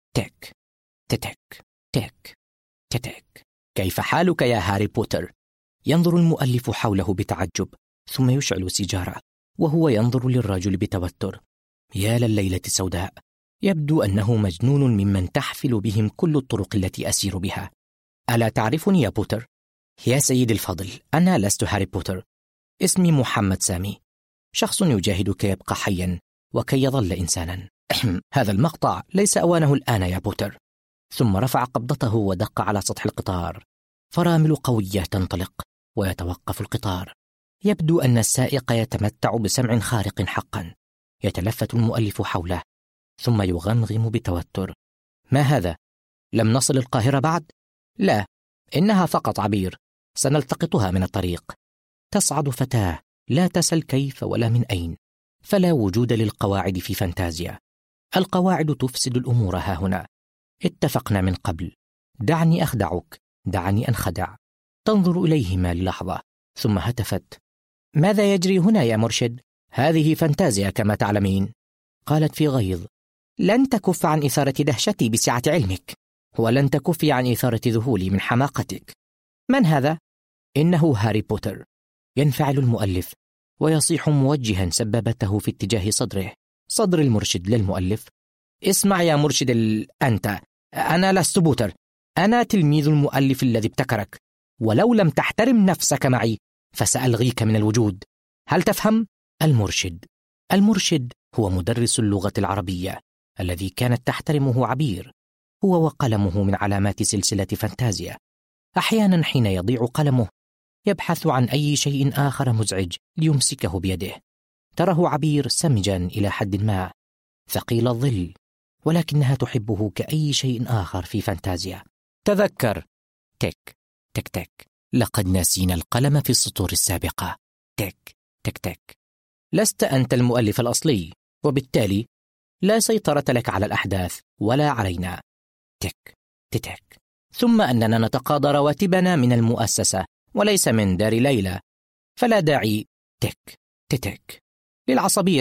تك تتك تك تتك. كيف حالك يا هاري بوتر؟ ينظر المؤلف حوله بتعجب ثم يشعل سيجارة وهو ينظر للرجل بتوتر. يا لليلة السوداء، يبدو أنه مجنون ممن تحفل بهم كل الطرق التي أسير بها. ألا تعرفني يا بوتر؟ يا سيدي الفاضل، أنا لست هاري بوتر، اسمي محمد سامي، شخص يجاهد كي يبقى حيا وكي يظل إنسانا. هذا المقطع ليس أوانه الآن يا بوتر. ثم رفع قبضته ودق على سطح القطار. فرامل قوية تنطلق ويتوقف القطار. يبدو أن السائق يتمتع بسمع خارق حقا. يتلفت المؤلف حوله ثم يغمغم بتوتر. ما هذا؟ لم نصل القاهرة بعد؟ لا، إنها فقط عبير، سنلتقطها من الطريق. تصعد فتاة لا تسل كيف ولا من أين. فلا وجود للقواعد في فانتازيا. القواعد تفسد الأمور ها هنا. اتفقنا من قبل. دعني أخدعك، دعني أنخدع. تنظر إليهما للحظة ثم هتفت: ماذا يجري هنا يا مرشد؟ هذه فانتازيا كما تعلمين. قالت في غيظ: لن تكف عن إثارة دهشتي بسعة علمك، ولن تكفي عن إثارة ذهولي من حماقتك. من هذا؟ إنه هاري بوتر. ينفعل المؤلف ويصيح موجها سبابته في اتجاه صدره، صدر المرشد للمؤلف: اسمع يا مرشد ال... أنت، أنا لست بوتر، أنا تلميذ المؤلف الذي ابتكرك، ولو لم تحترم نفسك معي فسألغيك من الوجود. هل تفهم؟ المرشد المرشد هو مدرس اللغة العربية الذي كانت تحترمه عبير. هو وقلمه من علامات سلسلة فانتازيا. أحيانا حين يضيع قلمه يبحث عن أي شيء آخر مزعج ليمسكه بيده. تراه عبير سمجا إلى حد ما، ثقيل الظل، ولكنها تحبه كأي شيء آخر في فانتازيا. تذكر: تك تك تك، لقد نسينا القلم في السطور السابقة. تك تك تك. لست أنت المؤلف الأصلي، وبالتالي لا سيطرة لك على الأحداث ولا علينا. تك تك. ثم أننا نتقاضى رواتبنا من المؤسسة وليس من دار ليلى، فلا داعي تك تك للعصبية.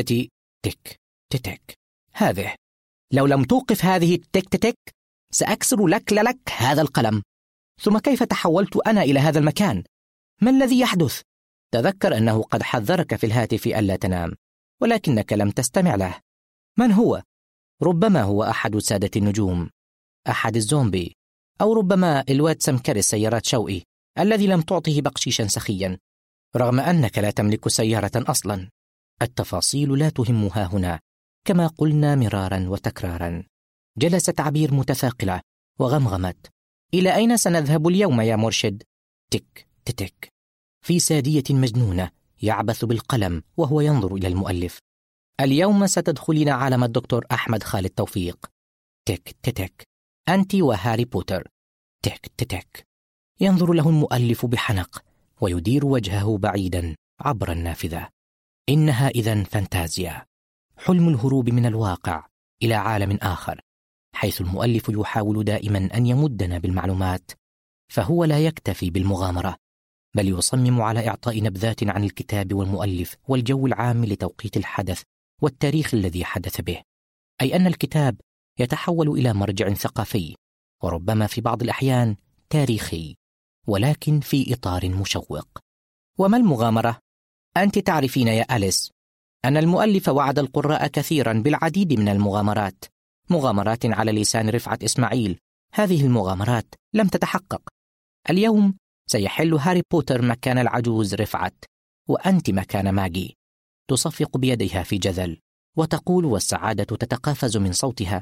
تك تك. هذه لو لم توقف هذه التك تك سأكسر لك لك هذا القلم. ثم كيف تحولت أنا إلى هذا المكان؟ ما الذي يحدث؟ تذكر أنه قد حذرك في الهاتف ألا تنام، ولكنك لم تستمع له. من هو؟ ربما هو أحد سادة النجوم، أحد الزومبي، أو ربما الواد سمكري سيارات شوقي الذي لم تعطه بقشيشا سخيا، رغم أنك لا تملك سيارة أصلا. التفاصيل لا تهمها هنا، كما قلنا مرارا وتكرارا. جلست عبير متثاقلة وغمغمت: إلى أين سنذهب اليوم يا مرشد؟ تك تك. في سادية مجنونة يعبث بالقلم وهو ينظر إلى المؤلف: اليوم ستدخلين عالم الدكتور أحمد خالد توفيق. تك تك. أنت وهاري بوتر. تك تك. ينظر له المؤلف بحنق ويدير وجهه بعيدا عبر النافذة. إنها إذن فانتازيا، حلم الهروب من الواقع إلى عالم آخر، حيث المؤلف يحاول دائما أن يمدنا بالمعلومات. فهو لا يكتفي بالمغامرة، بل يصمم على إعطاء نبذات عن الكتاب والمؤلف والجو العام لتوقيت الحدث والتاريخ الذي حدث به، أي أن الكتاب يتحول إلى مرجع ثقافي وربما في بعض الأحيان تاريخي، ولكن في إطار مشوق. وما المغامرة؟ أنت تعرفين يا أليس أن المؤلف وعد القراء كثيرا بالعديد من المغامرات، مغامرات على لسان رفعت إسماعيل هذه المغامرات لم تتحقق. اليوم سيحل هاري بوتر مكان العجوز رفعت، وأنت مكان ماجي. تصفق بيديها في جذل وتقول والسعادة تتقافز من صوتها: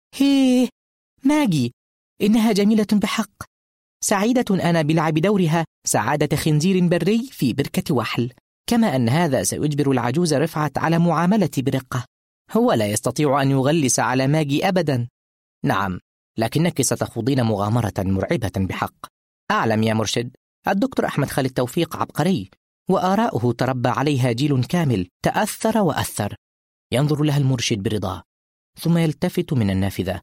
هيه ماجي، إنها جميلة بحق. سعيدة أنا بلعب دورها سعادة خنزير بري في بركة وحل، كما أن هذا سيجبر العجوز رفعت على معاملة برقة. هو لا يستطيع أن يغلس على ماجي أبدا. نعم، لكنك ستخوضين مغامرة مرعبة بحق. أعلم يا مرشد، الدكتور أحمد خالد توفيق عبقري، وآراؤه تربى عليها جيل كامل تأثر وأثر. ينظر لها المرشد برضا، ثم يلتفت من النافذة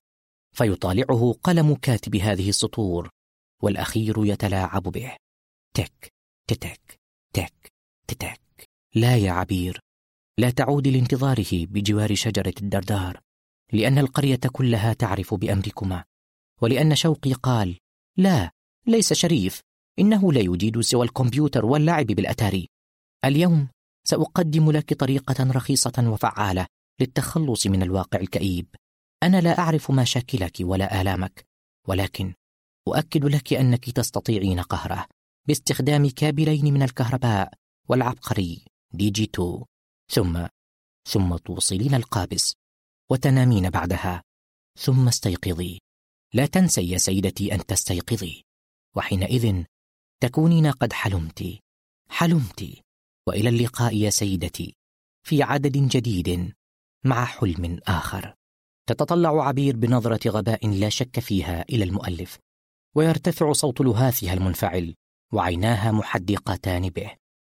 فيطالعه قلم كاتب هذه السطور، والأخير يتلاعب به. تك تتك تك تتك. لا يا عبير، لا تعودي لانتظاره بجوار شجرة الدردار، لأن القرية كلها تعرف بأمركما، ولأن شوقي قال: لا، ليس شريف، إنه لا يجيد سوى الكمبيوتر واللعب بالأتاري. اليوم سأقدم لك طريقة رخيصة وفعالة للتخلص من الواقع الكئيب. أنا لا أعرف مشاكلك ولا آلامك، ولكن أؤكد لك أنك تستطيعين قهره باستخدام كابلين من الكهرباء والعبقري دي جي تو، ثم ثم توصلين القابس وتنامين بعدها. ثم استيقظي، لا تنسي يا سيدتي أن تستيقظي، وحينئذ تكونين قد حلمت حلمت. وإلى اللقاء يا سيدتي في عدد جديد مع حلم آخر. تتطلع عبير بنظرة غباء لا شك فيها إلى المؤلف، ويرتفع صوت لهاثها المنفعل وعيناها محدقتان به.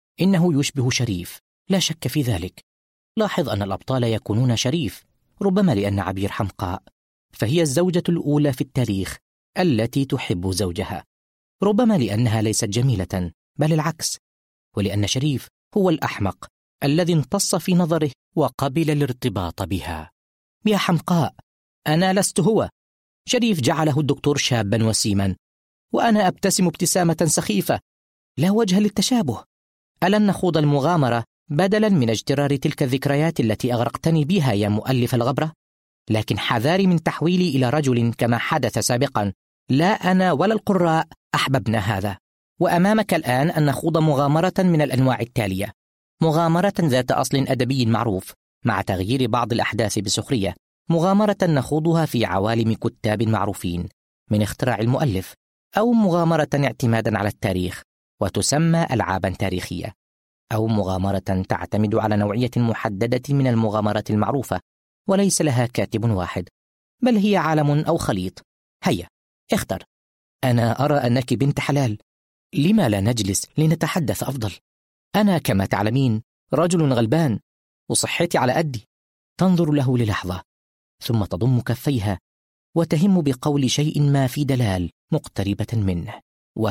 إنه يشبه شريف، لا شك في ذلك. لاحظ أن الأبطال يكونون شريف، ربما لأن عبير حمقاء، فهي الزوجة الأولى في التاريخ التي تحب زوجها، ربما لأنها ليست جميلة، بل العكس، ولأن شريف هو الأحمق الذي امتص في نظره وقبل الارتباط بها. يا حمقاء، أنا لست هو. شريف جعله الدكتور شابا وسيما، وأنا أبتسم ابتسامة سخيفة، لا وجه للتشابه. ألن نخوض المغامرة بدلا من اجترار تلك الذكريات التي أغرقتني بها يا مؤلف الغبرة؟ لكن حذاري من تحويلي إلى رجل كما حدث سابقا. لا أنا ولا القراء أحببنا هذا. وأمامك الآن أن نخوض مغامرة من الأنواع التالية: مغامرة ذات أصل أدبي معروف مع تغيير بعض الأحداث بسخرية، مغامرة نخوضها في عوالم كتاب معروفين من اختراع المؤلف، أو مغامرة اعتمادا على التاريخ وتسمى ألعابا تاريخية، أو مغامرة تعتمد على نوعية محددة من المغامرات المعروفة وليس لها كاتب واحد، بل هي عالم أو خليط. هيا اختر. أنا أرى أنك بنت حلال، لما لا نجلس لنتحدث أفضل؟ أنا كما تعلمين رجل غلبان وصحتي على قدي. تنظر له للحظة، ثم تضم كفيها وتهم بقول شيء ما في دلال مقتربة منه،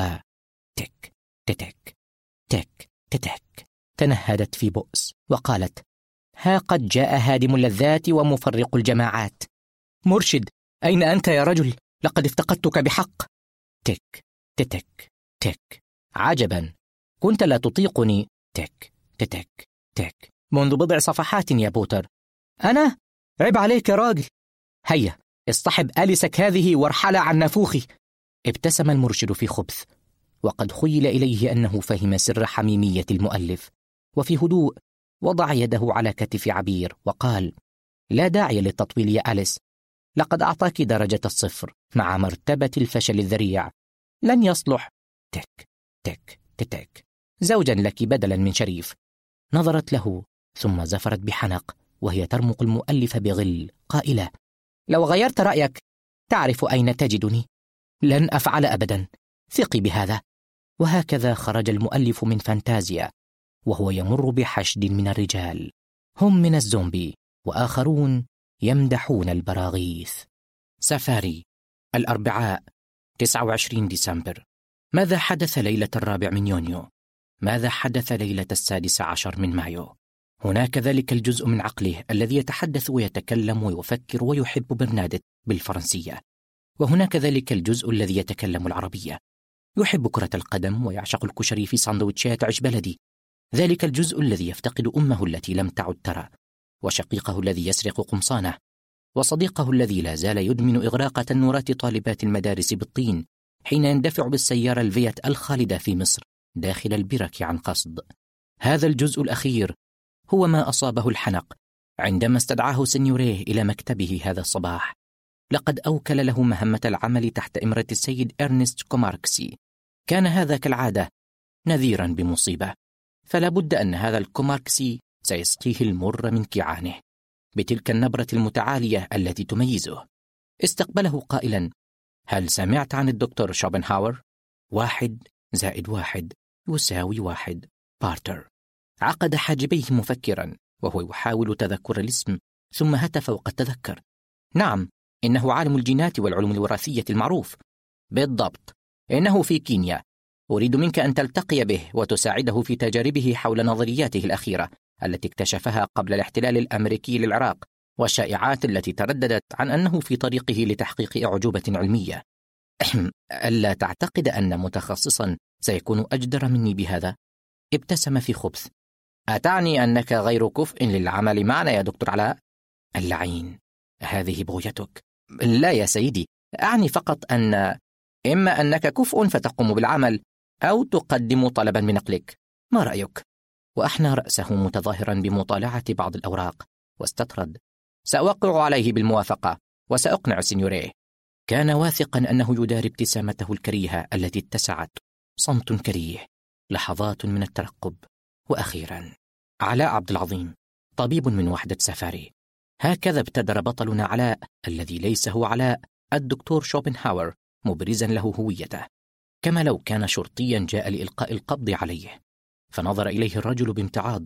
وتك تتك تك تتك تنهدت في بؤس وقالت: ها قد جاء هادم اللذات ومفرق الجماعات. مرشد، أين أنت يا رجل؟ لقد افتقدتك بحق. تك تتك تك. عجبا، كنت لا تطيقني. تك تتك تك منذ بضع صفحات يا بوتر. أنا؟ عيب عليك يا راجل. هيا اصطحب آلسك هذه وارحل عن نافوخي. ابتسم المرشد في خبث، وقد خيل إليه أنه فهم سر حميمية المؤلف، وفي هدوء وضع يده على كتف عبير وقال: لا داعي للتطويل يا أليس، لقد أعطاك درجة الصفر مع مرتبة الفشل الذريع. لن يصلح تك تك تك زوجا لك بدلا من شريف. نظرت له ثم زفرت بحنق وهي ترمق المؤلف بغل قائلة: لو غيرت رأيك تعرف أين تجدني. لن أفعل أبدا، ثقي بهذا. وهكذا خرج المؤلف من فانتازيا وهو يمر بحشد من الرجال، هم من الزومبي وآخرون يمدحون البراغيث. سفاري، الأربعاء تسعة وعشرين ديسمبر. ماذا حدث ليلة الرابع من يونيو؟ ماذا حدث ليلة السادس عشر من مايو؟ هناك ذلك الجزء من عقله الذي يتحدث ويتكلم ويفكر ويحب برنادت بالفرنسية، وهناك ذلك الجزء الذي يتكلم العربية، يحب كرة القدم ويعشق الكشري في ساندويتشات عيش بلدي، ذلك الجزء الذي يفتقد أمه التي لم تعد ترى، وشقيقه الذي يسرق قمصانه، وصديقه الذي لا زال يدمن إغراق تنورات طالبات المدارس بالطين حين يندفع بالسيارة الفيات الخالدة في مصر داخل البرك عن قصد. هذا الجزء الأخير هو ما أصابه الحنق عندما استدعاه سينيوريه إلى مكتبه هذا الصباح. لقد أوكل له مهمة العمل تحت إمرة السيد إرنست كوماركسي. كان هذا كالعادة نذيرا بمصيبة، فلا بد أن هذا الكوماركسي سيسقيه المر من كيعانه بتلك النبرة المتعالية التي تميزه. استقبله قائلا: هل سمعت عن الدكتور شوبنهاور؟ واحد زائد واحد يساوي واحد، بارتر. عقد حاجبيه مفكرا وهو يحاول تذكر الاسم، ثم هتف وقد تذكر: نعم، إنه عالم الجينات والعلوم الوراثية المعروف. بالضبط، إنه في كينيا. أريد منك أن تلتقي به وتساعده في تجاربه حول نظرياته الأخيرة التي اكتشفها قبل الاحتلال الأمريكي للعراق، والشائعات التي ترددت عن أنه في طريقه لتحقيق أعجوبة علمية. ألا تعتقد أن متخصصا سيكون أجدر مني بهذا؟ ابتسم في خبث. أتعني أنك غير كفء للعمل معنا يا دكتور علاء؟ اللعين، هذه بغيتك. لا يا سيدي، أعني فقط أن إما أنك كفء فتقوم بالعمل، أو تقدم طلبا بنقلك. ما رأيك؟ وأحنى رأسه متظاهرا بمطالعة بعض الأوراق، واستطرد: سأوقع عليه بالموافقة وسأقنع سينيوريه. كان واثقا أنه يداري ابتسامته الكريهة التي اتسعت. صمت كريه، لحظات من الترقب، وأخيرا: علاء عبد العظيم، طبيب من وحدة سفاري. هكذا ابتدر بطلنا علاء الذي ليس هو علاء الدكتور شوبنهاور، مبرزا له هويته، كما لو كان شرطيا جاء لإلقاء القبض عليه. فنظر إليه الرجل بامتعاض،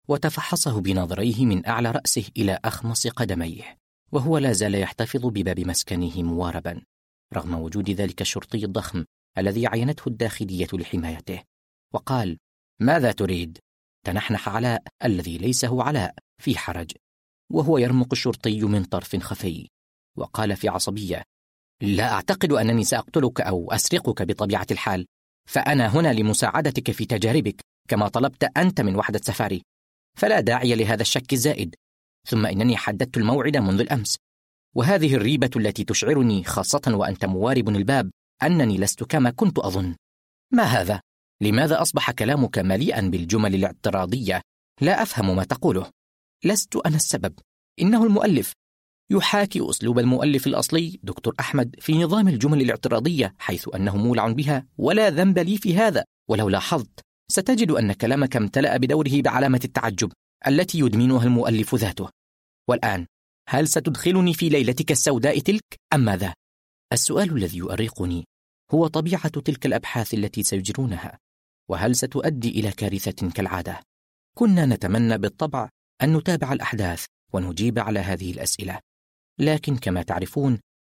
وتفحصه بنظريه من أعلى رأسه إلى أخمص قدميه، وهو لا زال يحتفظ بباب مسكنه مواربا رغم وجود ذلك الشرطي الضخم الذي عينته الداخلية لحمايته. وقال: ماذا تريد؟ تنحنح علاء الذي ليس هو علاء في حرج، وهو يرمق الشرطي من طرف خفي، وقال في عصبية: لا أعتقد أنني سأقتلك أو أسرقك بطبيعة الحال، فأنا هنا لمساعدتك في تجاربك كما طلبت أنت من وحدة سفاري، فلا داعي لهذا الشك الزائد. ثم إنني حددت الموعد منذ الأمس، وهذه الريبة التي تشعرني خاصة وأنت موارب الباب أنني لست كما كنت أظن. ما هذا؟ لماذا أصبح كلامك مليئا بالجمل الاعتراضية؟ لا أفهم ما تقوله. لست أنا السبب، إنه المؤلف. يحاكي أسلوب المؤلف الأصلي دكتور أحمد في نظام الجمل الاعتراضية، حيث أنه مولع بها ولا ذنب لي في هذا. ولو لاحظت ستجد أن كلامك امتلأ بدوره بعلامة التعجب التي يدمنها المؤلف ذاته. والآن، هل ستدخلني في ليلتك السوداء تلك أم ماذا؟ السؤال الذي يؤرقني هو طبيعة تلك الأبحاث التي سيجرونها، وهل ستؤدي إلى كارثة كالعادة؟ كنا نتمنى بالطبع أن نتابع الأحداث ونجيب على هذه الأسئلة، لكن كما تعرفون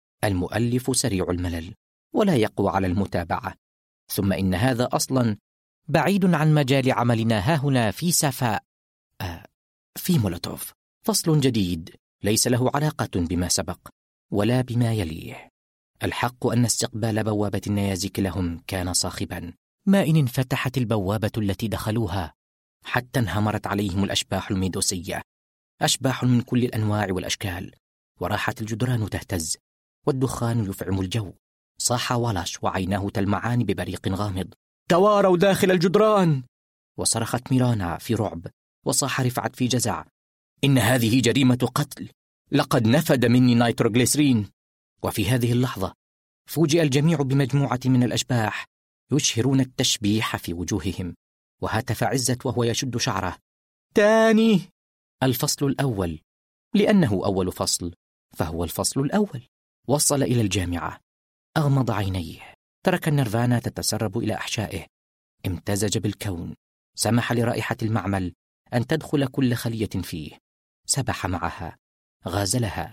المؤلف سريع الملل ولا يقوى على المتابعة، ثم إن هذا أصلا بعيد عن مجال عملنا هاهنا في سفاء آه في مولوتوف. فصل جديد ليس له علاقة بما سبق ولا بما يليه. الحق أن استقبال بوابة النيازك لهم كان صاخبا، ما إن انفتحت البوابة التي دخلوها حتى انهمرت عليهم الأشباح الميدوسية، أشباح من كل الأنواع والأشكال، وراحت الجدران تهتز والدخان يفعم الجو. صاح والاش وعيناه تلمعان ببريق غامض: تواروا داخل الجدران! وصرخت ميرانا في رعب، وصاح رفعت في جزع: إن هذه جريمة قتل، لقد نفد مني نيتروغليسرين. وفي هذه اللحظة فوجئ الجميع بمجموعة من الأشباح يشهرون التشبيح في وجوههم. وهتف عزت وهو يشد شعره: تاني! الفصل الأول، لأنه أول فصل فهو الفصل الأول. وصل إلى الجامعة، أغمض عينيه، ترك النيرفانا تتسرب إلى أحشائه، امتزج بالكون، سمح لرائحة المعمل أن تدخل كل خلية فيه، سبح معها، غازلها،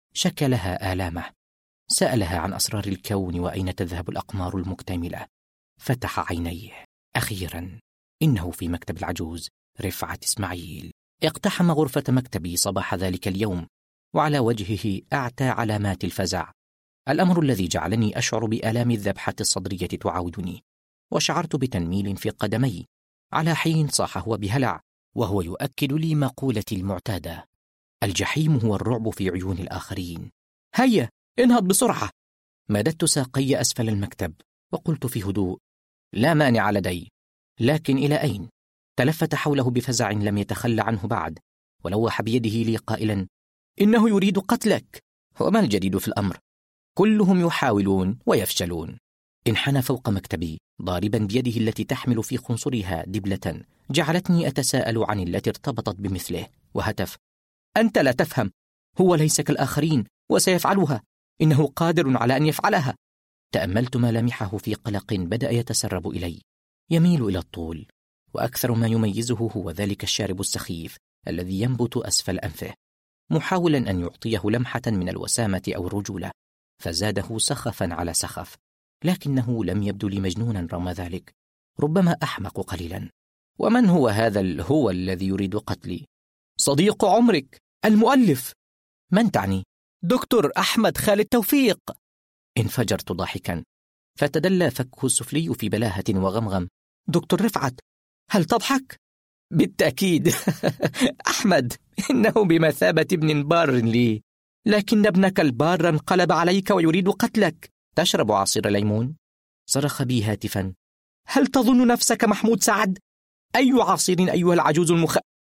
شكلها آلامه، سألها عن أسرار الكون وأين تذهب الأقمار المكتملة. فتح عينيه، أخيرا إنه في مكتب العجوز رفعة إسماعيل. اقتحم غرفة مكتبي صباح ذلك اليوم، وعلى وجهه أعتى علامات الفزع، الأمر الذي جعلني أشعر بآلام الذبحة الصدرية تعاودني، وشعرت بتنميل في قدمي. على حين صاح هو بهلع وهو يؤكد لي مقولتي المعتادة: الجحيم هو الرعب في عيون الآخرين. هيا انهض بسرعة. مددت ساقي أسفل المكتب وقلت في هدوء: لا مانع لدي، لكن إلى أين؟ تلفت حوله بفزع لم يتخلى عنه بعد، ولوح بيده لي قائلا: إنه يريد قتلك. وما الجديد في الأمر؟ كلهم يحاولون ويفشلون. انحنى فوق مكتبي ضاربا بيده التي تحمل في خنصرها دبلة جعلتني أتساءل عن التي ارتبطت بمثله، وهتف: أنت لا تفهم، هو ليس كالآخرين وسيفعلها، إنه قادر على أن يفعلها. تأملت ملامحه في قلق بدأ يتسرب إلي، يميل إلى الطول، وأكثر ما يميزه هو ذلك الشارب السخيف الذي ينبت أسفل أنفه، محاولا أن يعطيه لمحة من الوسامة أو الرجولة، فزاده سخفا على سخف، لكنه لم يبدو لي مجنونا رغم ذلك، ربما أحمق قليلا. ومن هو هذا الهو الذي يريد قتلي؟ صديق عمرك، المؤلف. من تعني؟ دكتور أحمد خالد توفيق. انفجرت ضاحكا، فتدلى فكه السفلي في بلاهة وغمغم: دكتور رفعت، هل تضحك؟ بالتأكيد. أحمد، إنه بمثابة ابن بار لي، لكن ابنك البار انقلب عليك ويريد قتلك. تشرب عصير ليمون؟ صرخ بي هاتفا: هل تظن نفسك محمود سعد؟ أي عصير أيها العجوز المخ...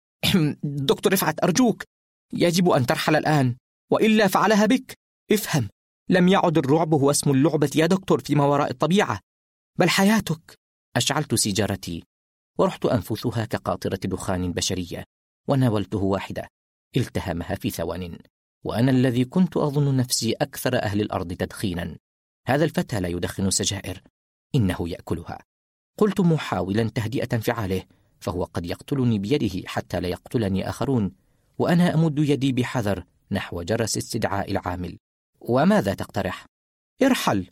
دكتور رفعت، أرجوك، يجب أن ترحل الآن، وإلا فعلها بك. افهم، لم يعد الرعب هو اسم اللعبة يا دكتور فيما وراء الطبيعة، بل حياتك. أشعلت سيجارتي ورحت أنفثها كقاطرة دخان بشرية، وناولته واحدة، التهمها في ثوان، وأنا الذي كنت أظن نفسي أكثر أهل الأرض تدخينا. هذا الفتى لا يدخن سجائر، إنه يأكلها. قلت محاولا تهدئة انفعاله، فهو قد يقتلني بيده حتى لا يقتلني آخرون، وأنا أمد يدي بحذر نحو جرس استدعاء العامل. وماذا تقترح؟ ارحل.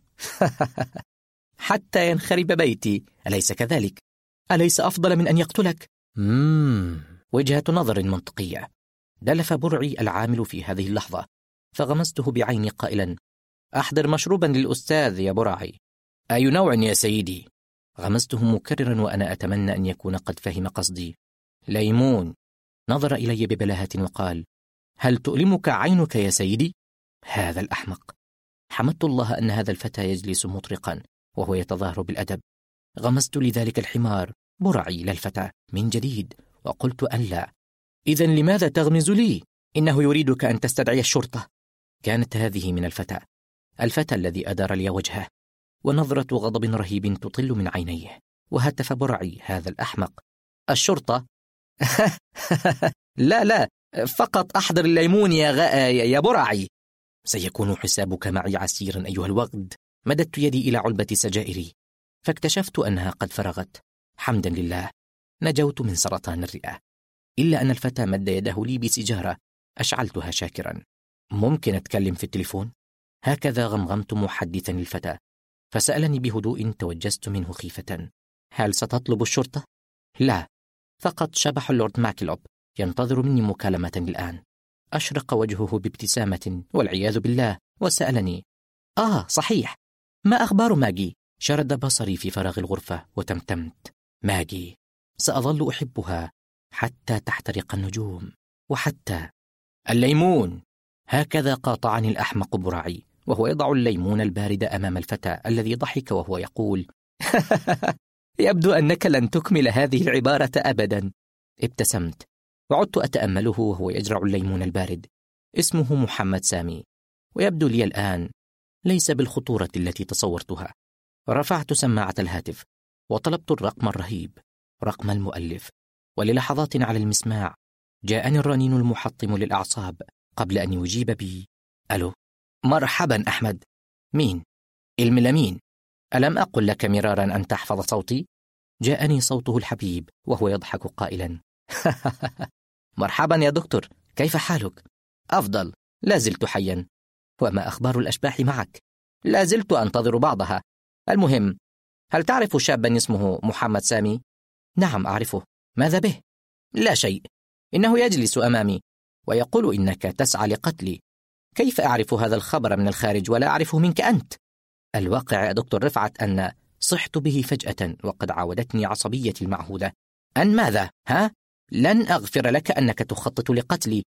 حتى ينخرب بيتي، أليس كذلك؟ أليس أفضل من أن يقتلك؟ مم. وجهة نظر منطقية. دلف برعي العامل في هذه اللحظة، فغمزته بعيني قائلا: أحضر مشروبا للأستاذ يا برعي. أي نوع يا سيدي؟ غمزته مكررا وأنا أتمنى أن يكون قد فهم قصدي. ليمون. نظر إلي ببلاهة وقال: هل تؤلمك عينك يا سيدي؟ هذا الأحمق. حمدت الله أن هذا الفتى يجلس مطرقا وهو يتظاهر بالأدب. غمزت لذلك الحمار برعي للفتى من جديد وقلت: أن لا. إذن لماذا تغمز لي؟ إنه يريدك أن تستدعي الشرطة. كانت هذه من الفتى، الفتى الذي أدار لي وجهه، ونظرة غضب رهيب تطل من عينيه، وهتف برعي هذا الأحمق: الشرطة؟ لا لا، فقط أحضر الليمون يا, غ... يا برعي. سيكون حسابك معي عسيرا أيها الوغد. مددت يدي إلى علبة سجائري، فاكتشفت أنها قد فرغت. حمدا لله، نجوت من سرطان الرئة. إلا أن الفتى مد يده لي بسيجارة، أشعلتها شاكرا. ممكن أتكلم في التليفون؟ هكذا غمغمت محدثا الفتى، فسألني بهدوء توجست منه خيفة: هل ستطلب الشرطة؟ لا، فقط شبح اللورد ماكلوب ينتظر مني مكالمة الآن. أشرق وجهه بابتسامة والعياذ بالله، وسألني: آه صحيح، ما أخبار ماجي؟ شرد بصري في فراغ الغرفة وتمتمت: ماجي، سأظل أحبها حتى تحترق النجوم، وحتى الليمون. هكذا قاطعني الأحمق برعي وهو يضع الليمون البارد أمام الفتى الذي ضحك وهو يقول: يبدو أنك لن تكمل هذه العبارة أبدا. ابتسمت وعدت أتأمله وهو يجرع الليمون البارد. اسمه محمد سامي، ويبدو لي الآن ليس بالخطورة التي تصورتها. رفعت سماعة الهاتف وطلبت الرقم الرهيب، رقم المؤلف، وللحظات على المسماع جاءني الرنين المحطم للأعصاب قبل أن يجيب بي: ألو. مرحبا أحمد. مين؟ الملامين. ألم أقل لك مرارا أن تحفظ صوتي؟ جاءني صوته الحبيب وهو يضحك قائلا: مرحبا يا دكتور، كيف حالك؟ أفضل، لا زلت حيا. وما أخبار الأشباح معك؟ لا زلت أنتظر بعضها. المهم، هل تعرف شابا اسمه محمد سامي؟ نعم أعرفه. ماذا به؟ لا شيء، إنه يجلس أمامي ويقول إنك تسعى لقتلي. كيف أعرف هذا الخبر من الخارج ولا أعرفه منك أنت؟ الواقع يا دكتور رفعت أن صحت به فجأة وقد عاودتني عصبيتي المعهودة. أن ماذا؟ ها؟ لن أغفر لك أنك تخطط لقتلي.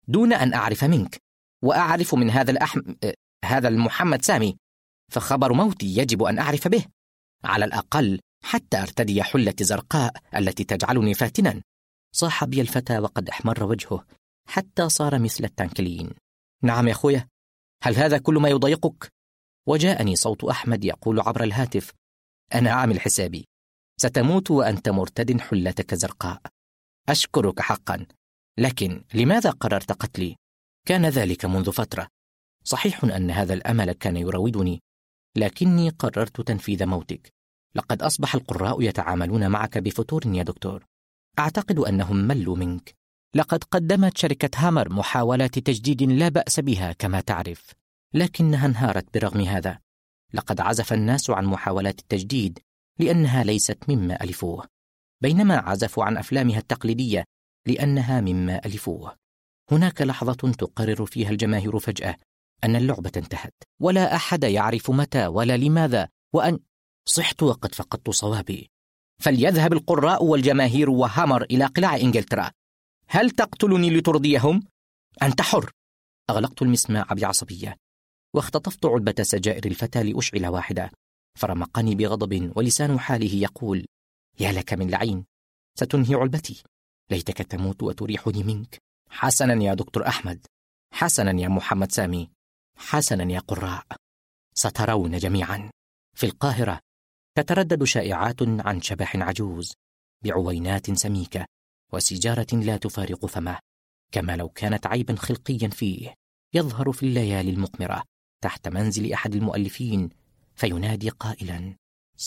دون أن أعرف منك، وأعرف من هذا الأحم... هذا المحمد سامي، فخبر موتي يجب أن أعرف به على الأقل حتى أرتدي حلة زرقاء التي تجعلني فاتنا. صاح بي الفتى وقد احمر وجهه حتى صار مثل التانكلين. نعم يا أخويا، هل هذا كل ما يضايقك؟ وجاءني صوت أحمد يقول عبر الهاتف: أنا عامل حسابي، ستموت وأنت مرتد حلتك زرقاء. أشكرك حقا، لكن لماذا قررت قتلي؟ كان ذلك منذ فترة. صحيح أن هذا الأمل كان يراودني، لكني قررت تنفيذ موتك. لقد أصبح القراء يتعاملون معك بفتور يا دكتور. أعتقد أنهم ملوا منك. لقد قدمت شركة هامر محاولات تجديد لا بأس بها كما تعرف، لكنها انهارت برغم هذا. لقد عزف الناس عن محاولات التجديد لأنها ليست مما ألفوه، بينما عزفوا عن أفلامها التقليدية لأنها مما ألفوه. هناك لحظة تقرر فيها الجماهير فجأة أن اللعبة انتهت، ولا أحد يعرف متى ولا لماذا، وأن صحت وقد فقدت صوابي. فليذهب القراء والجماهير وهامر إلى قلاع إنجلترا. هل تقتلني لترضيهم؟ أنت حر. أغلقت المسماع بعصبية واختطفت علبة سجائر الفتى لأشعل واحدة، فرمقني بغضب ولسان حاله يقول: يا لك من لعين، ستنهي علبتي، ليتك تموت وتريحني منك. حسنا يا دكتور أحمد، حسنا يا محمد سامي، حسنا يا قراء. سترون جميعا. في القاهرة تتردد شائعات عن شبح عجوز بعوينات سميكة وسيجارة لا تفارق فمه، كما لو كانت عيبا خلقيا فيه، يظهر في الليالي المقمرة تحت منزل أحد المؤلفين فينادي قائلا: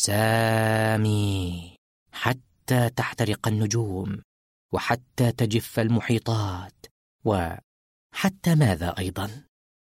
سامي، حتى تحترق النجوم، وحتى تجف المحيطات، وحتى ماذا أيضا؟